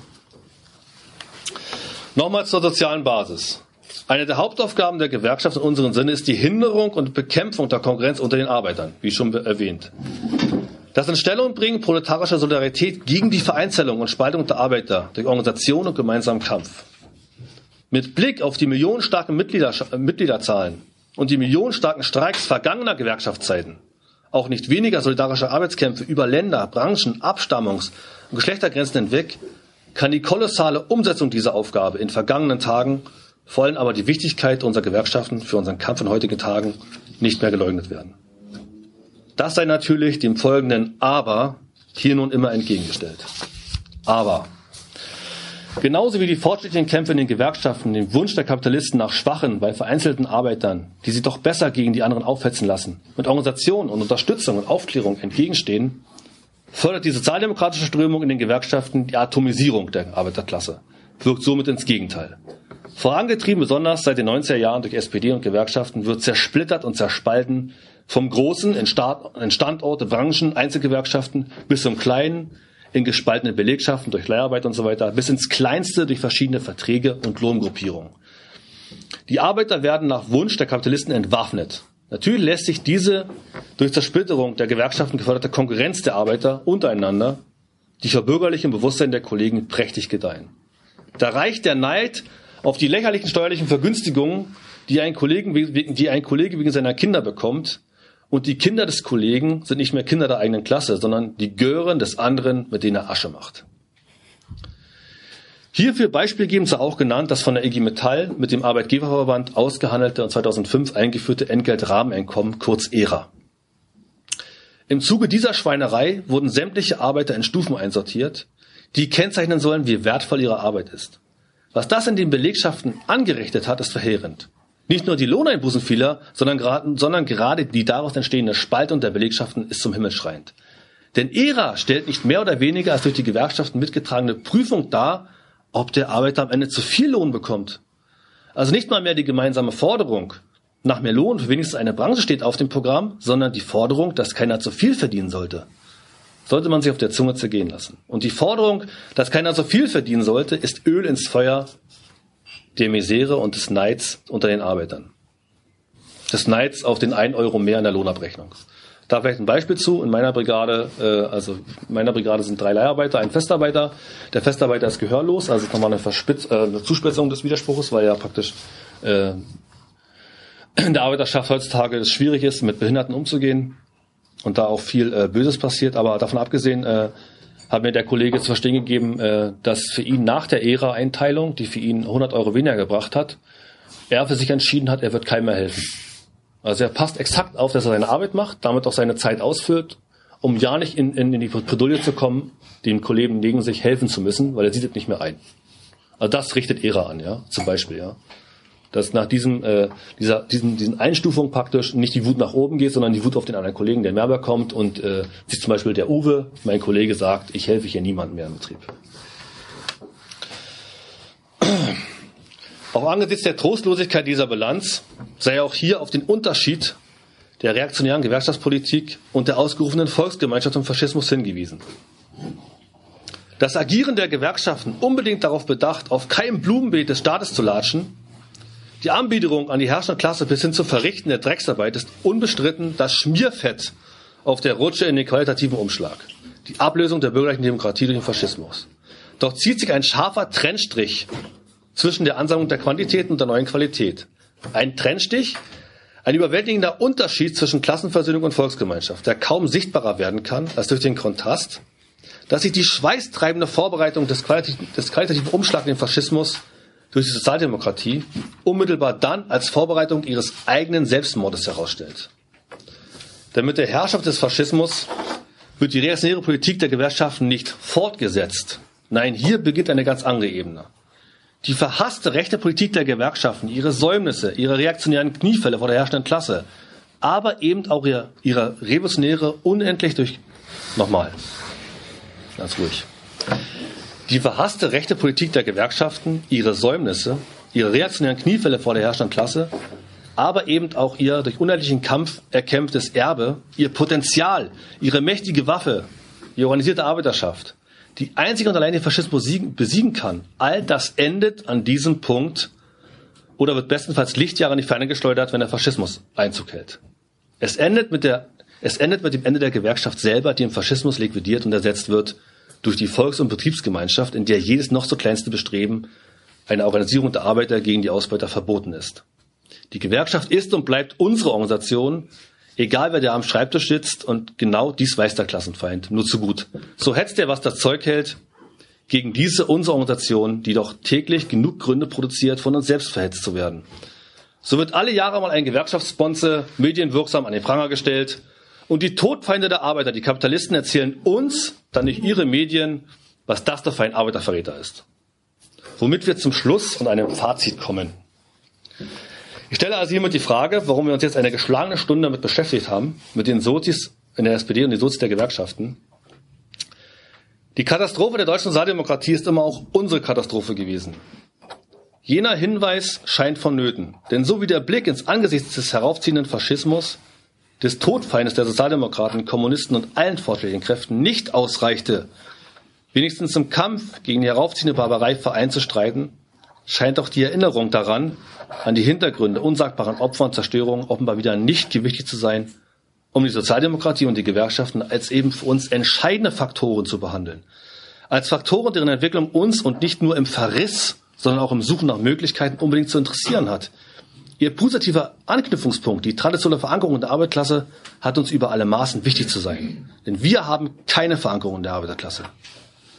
Nochmals zur sozialen Basis. Eine der Hauptaufgaben der Gewerkschaft in unserem Sinne ist die Hinderung und Bekämpfung der Konkurrenz unter den Arbeitern, wie schon erwähnt. Das Instellungbringen proletarischer Solidarität gegen die Vereinzelung und Spaltung der Arbeiter durch Organisation und gemeinsamen Kampf. Mit Blick auf die millionenstarken Mitglieder, Mitgliederzahlen und die millionenstarken Streiks vergangener Gewerkschaftszeiten, auch nicht weniger solidarische Arbeitskämpfe über Länder, Branchen, Abstammungs- und Geschlechtergrenzen hinweg, kann die kolossale Umsetzung dieser Aufgabe in vergangenen Tagen, vor allem aber die Wichtigkeit unserer Gewerkschaften für unseren Kampf in heutigen Tagen, nicht mehr geleugnet werden. Das sei natürlich dem folgenden Aber hier nun immer entgegengestellt. Aber genauso wie die fortschrittlichen Kämpfe in den Gewerkschaften dem Wunsch der Kapitalisten nach schwachen, bei vereinzelten Arbeitern, die sie doch besser gegen die anderen aufhetzen lassen, mit Organisation und Unterstützung und Aufklärung entgegenstehen, fördert die sozialdemokratische Strömung in den Gewerkschaften die Atomisierung der Arbeiterklasse, wirkt somit ins Gegenteil. Vorangetrieben besonders seit den neunziger Jahren durch S P D und Gewerkschaften wird zersplittert und zerspalten, vom Großen in, Staat, in Standorte, Branchen, Einzelgewerkschaften bis zum Kleinen, in gespaltene Belegschaften durch Leiharbeit und so weiter, bis ins Kleinste durch verschiedene Verträge und Lohngruppierungen. Die Arbeiter werden nach Wunsch der Kapitalisten entwaffnet. Natürlich lässt sich diese durch Zersplitterung der Gewerkschaften geförderte Konkurrenz der Arbeiter untereinander, die verbürgerlichen Bewusstsein der Kollegen prächtig gedeihen. Da reicht der Neid auf die lächerlichen steuerlichen Vergünstigungen, die ein, Kollegen, die ein Kollege wegen seiner Kinder bekommt, und die Kinder des Kollegen sind nicht mehr Kinder der eigenen Klasse, sondern die Gören des anderen, mit denen er Asche macht. Hierfür beispielgebend sei auch genannt das von der I G Metall mit dem Arbeitgeberverband ausgehandelte und zweitausendfünf eingeführte Entgeltrahmeneinkommen, kurz E R A. Im Zuge dieser Schweinerei wurden sämtliche Arbeiter in Stufen einsortiert, die kennzeichnen sollen, wie wertvoll ihre Arbeit ist. Was das in den Belegschaften angerichtet hat, ist verheerend. Nicht nur die Lohneinbußen vieler, sondern gerade, sondern gerade die daraus entstehende Spaltung der Belegschaften ist zum Himmel schreiend. Denn E R A stellt nicht mehr oder weniger als durch die Gewerkschaften mitgetragene Prüfung dar, ob der Arbeiter am Ende zu viel Lohn bekommt. Also nicht mal mehr die gemeinsame Forderung nach mehr Lohn für wenigstens eine Branche steht auf dem Programm, sondern die Forderung, dass keiner zu viel verdienen sollte. Sollte man sich auf der Zunge zergehen lassen. Und die Forderung, dass keiner so viel verdienen sollte, ist Öl ins Feuer der Misere und des Neids unter den Arbeitern. Des Neids auf den einen Euro mehr in der Lohnabrechnung. Da vielleicht ein Beispiel zu. In meiner Brigade, äh, also in meiner Brigade sind drei Leiharbeiter, ein Festarbeiter. Der Festarbeiter ist gehörlos, also ist nochmal eine, Verspitz, äh, eine Zuspitzung des Widerspruchs, weil ja praktisch äh, in der Arbeiterschaft heutzutage es schwierig ist, mit Behinderten umzugehen und da auch viel äh, Böses passiert. Aber davon abgesehen äh, hat mir der Kollege zu verstehen gegeben, äh, dass für ihn nach der E R A-Einteilung, die für ihn hundert Euro weniger gebracht hat, er für sich entschieden hat, er wird keinem mehr helfen. Also er passt exakt auf, dass er seine Arbeit macht, damit auch seine Zeit ausfüllt, um ja nicht in, in, in die Bredouille zu kommen, dem Kollegen neben sich helfen zu müssen, weil er sieht es nicht mehr ein. Also das richtet E R A an, ja, zum Beispiel, ja. Dass nach diesem, äh, dieser, diesen, diesen Einstufung praktisch nicht die Wut nach oben geht, sondern die Wut auf den anderen Kollegen, der mehr bekommt und äh, sich zum Beispiel der Uwe, mein Kollege, sagt, ich helfe hier niemandem mehr im Betrieb. Auch angesichts der Trostlosigkeit dieser Bilanz sei auch hier auf den Unterschied der reaktionären Gewerkschaftspolitik und der ausgerufenen Volksgemeinschaft und Faschismus hingewiesen. Das Agieren der Gewerkschaften unbedingt darauf bedacht, auf keinem Blumenbeet des Staates zu latschen, die Anbiederung an die herrschende Klasse bis hin zum Verrichten der Drecksarbeit ist unbestritten das Schmierfett auf der Rutsche in den qualitativen Umschlag. Die Ablösung der bürgerlichen Demokratie durch den Faschismus. Doch zieht sich ein scharfer Trennstrich zwischen der Ansammlung der Quantität und der neuen Qualität. Ein Trennstich, ein überwältigender Unterschied zwischen Klassenversöhnung und Volksgemeinschaft, der kaum sichtbarer werden kann als durch den Kontrast, dass sich die schweißtreibende Vorbereitung des qualitativen, des qualitativen Umschlags in den Faschismus durch die Sozialdemokratie unmittelbar dann als Vorbereitung ihres eigenen Selbstmordes herausstellt. Denn mit der Herrschaft des Faschismus wird die reaktionäre Politik der Gewerkschaften nicht fortgesetzt. Nein, hier beginnt eine ganz andere Ebene. Die verhasste rechte Politik der Gewerkschaften, ihre Säumnisse, ihre reaktionären Kniefälle vor der herrschenden Klasse, aber eben auch ihre, ihre revolutionäre, unendlich durch... Nochmal, ganz ruhig. Die verhasste rechte Politik der Gewerkschaften, ihre Säumnisse, ihre reaktionären Kniefälle vor der herrschenden Klasse, aber eben auch ihr durch unendlichen Kampf erkämpftes Erbe, ihr Potenzial, ihre mächtige Waffe, die organisierte Arbeiterschaft, die einzig und allein den Faschismus besiegen kann, all das endet an diesem Punkt oder wird bestenfalls Lichtjahre in die Ferne geschleudert, wenn der Faschismus Einzug hält. Es endet mit der, es endet mit dem Ende der Gewerkschaft selber, die im Faschismus liquidiert und ersetzt wird durch die Volks- und Betriebsgemeinschaft, in der jedes noch so kleinste Bestreben einer Organisierung der Arbeiter gegen die Ausbeuter verboten ist. Die Gewerkschaft ist und bleibt unsere Organisation, egal wer da am Schreibtisch sitzt, und genau dies weiß der Klassenfeind nur zu gut. So hetzt er, was das Zeug hält, gegen diese unsere Organisation, die doch täglich genug Gründe produziert, von uns selbst verhetzt zu werden. So wird alle Jahre mal ein Gewerkschaftssponsor medienwirksam an den Pranger gestellt, und die Todfeinde der Arbeiter, die Kapitalisten, erzählen uns, dann durch ihre Medien, was das doch für ein Arbeiterverräter ist. Womit wir zum Schluss und einem Fazit kommen. Ich stelle also hiermit die Frage, warum wir uns jetzt eine geschlagene Stunde damit beschäftigt haben, mit den Sozis in der S P D und den Sozis der Gewerkschaften. Die Katastrophe der deutschen Sozialdemokratie ist immer auch unsere Katastrophe gewesen. Jener Hinweis scheint vonnöten, denn so wie der Blick ins Angesicht des heraufziehenden Faschismus, des Todfeindes der Sozialdemokraten, Kommunisten und allen fortschrittlichen Kräften nicht ausreichte, wenigstens im Kampf gegen die heraufziehende Barbarei vereint zu streiten, scheint auch die Erinnerung daran, an die Hintergründe unsagbaren Opfer und Zerstörungen offenbar wieder nicht gewichtig zu sein, um die Sozialdemokratie und die Gewerkschaften als eben für uns entscheidende Faktoren zu behandeln. Als Faktoren, deren Entwicklung uns und nicht nur im Verriss, sondern auch im Suchen nach Möglichkeiten unbedingt zu interessieren hat. Ihr positiver Anknüpfungspunkt, die traditionelle Verankerung in der Arbeiterklasse, hat uns über alle Maßen wichtig zu sein. Denn wir haben keine Verankerung in der Arbeiterklasse.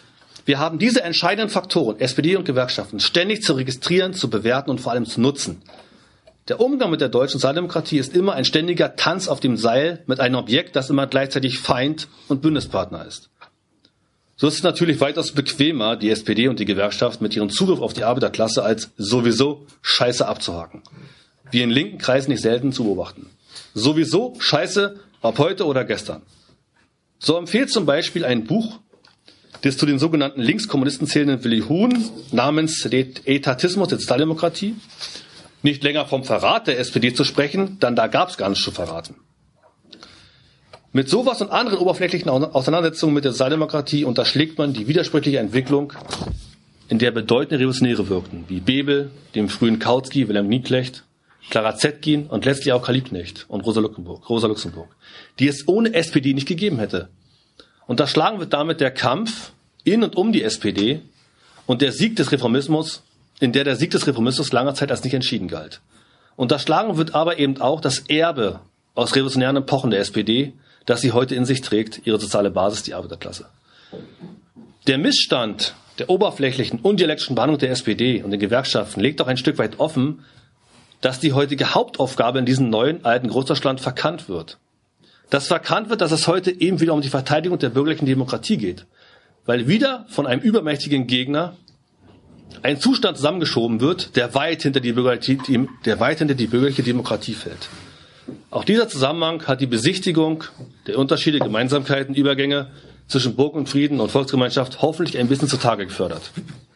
Wir haben diese entscheidenden Faktoren, S P D und Gewerkschaften, ständig zu registrieren, zu bewerten und vor allem zu nutzen. Der Umgang mit der deutschen Sozialdemokratie ist immer ein ständiger Tanz auf dem Seil mit einem Objekt, das immer gleichzeitig Feind und Bündnispartner ist. So ist es natürlich weitaus bequemer, die S P D und die Gewerkschaft mit ihrem Zugriff auf die Arbeiterklasse als sowieso Scheiße abzuhaken. Wie in linken Kreisen nicht selten zu beobachten. Sowieso Scheiße, ob heute oder gestern. So empfiehlt zum Beispiel ein Buch des zu den sogenannten Linkskommunisten zählenden Willi Huhn namens Etatismus der Sozialdemokratie nicht länger vom Verrat der S P D zu sprechen, denn da gab es gar nichts zu verraten. Mit sowas und anderen oberflächlichen Auseinandersetzungen mit der Sozialdemokratie unterschlägt man die widersprüchliche Entwicklung, in der bedeutende Revolutionäre wirkten, wie Bebel, dem frühen Kautsky, Wilhelm Nienknecht, Clara Zetkin und letztlich auch Karl Liebknecht und Rosa Luxemburg, Rosa Luxemburg, die es ohne S P D nicht gegeben hätte. Unterschlagen wird damit der Kampf in und um die S P D und der Sieg des Reformismus, in der der Sieg des Reformismus lange Zeit als nicht entschieden galt. Unterschlagen wird aber eben auch das Erbe aus revolutionären Epochen der S P D, das sie heute in sich trägt, ihre soziale Basis, die Arbeiterklasse. Der Missstand der oberflächlichen, undialektischen Behandlung der S P D und den Gewerkschaften legt auch ein Stück weit offen, dass die heutige Hauptaufgabe in diesem neuen, alten Großdeutschland verkannt wird. Dass verkannt wird, dass es heute eben wieder um die Verteidigung der bürgerlichen Demokratie geht, weil wieder von einem übermächtigen Gegner ein Zustand zusammengeschoben wird, der weit hinter die bürgerliche, der weit hinter die bürgerliche Demokratie fällt. Auch dieser Zusammenhang hat die Besichtigung der Unterschiede, Gemeinsamkeiten, Übergänge zwischen Burg und Frieden und Volksgemeinschaft hoffentlich ein bisschen zutage gefördert.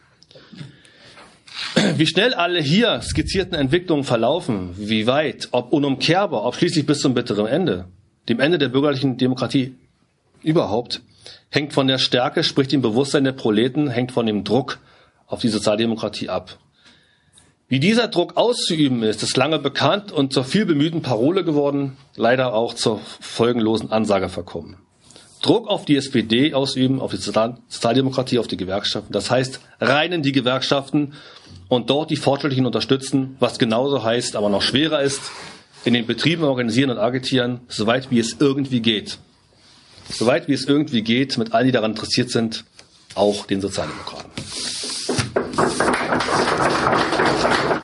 Wie schnell alle hier skizzierten Entwicklungen verlaufen, wie weit, ob unumkehrbar, ob schließlich bis zum bitteren Ende, dem Ende der bürgerlichen Demokratie überhaupt, hängt von der Stärke, sprich dem Bewusstsein der Proleten, hängt von dem Druck auf die Sozialdemokratie ab. Wie dieser Druck auszuüben ist, ist lange bekannt und zur vielbemühten Parole geworden, leider auch zur folgenlosen Ansage verkommen. Druck auf die S P D ausüben, auf die Sozialdemokratie, auf die Gewerkschaften, das heißt rein in die Gewerkschaften und dort die Fortschrittlichen unterstützen, was genauso heißt, aber noch schwerer ist, in den Betrieben organisieren und agitieren, soweit wie es irgendwie geht. Soweit wie es irgendwie geht, mit allen, die daran interessiert sind, auch den Sozialdemokraten.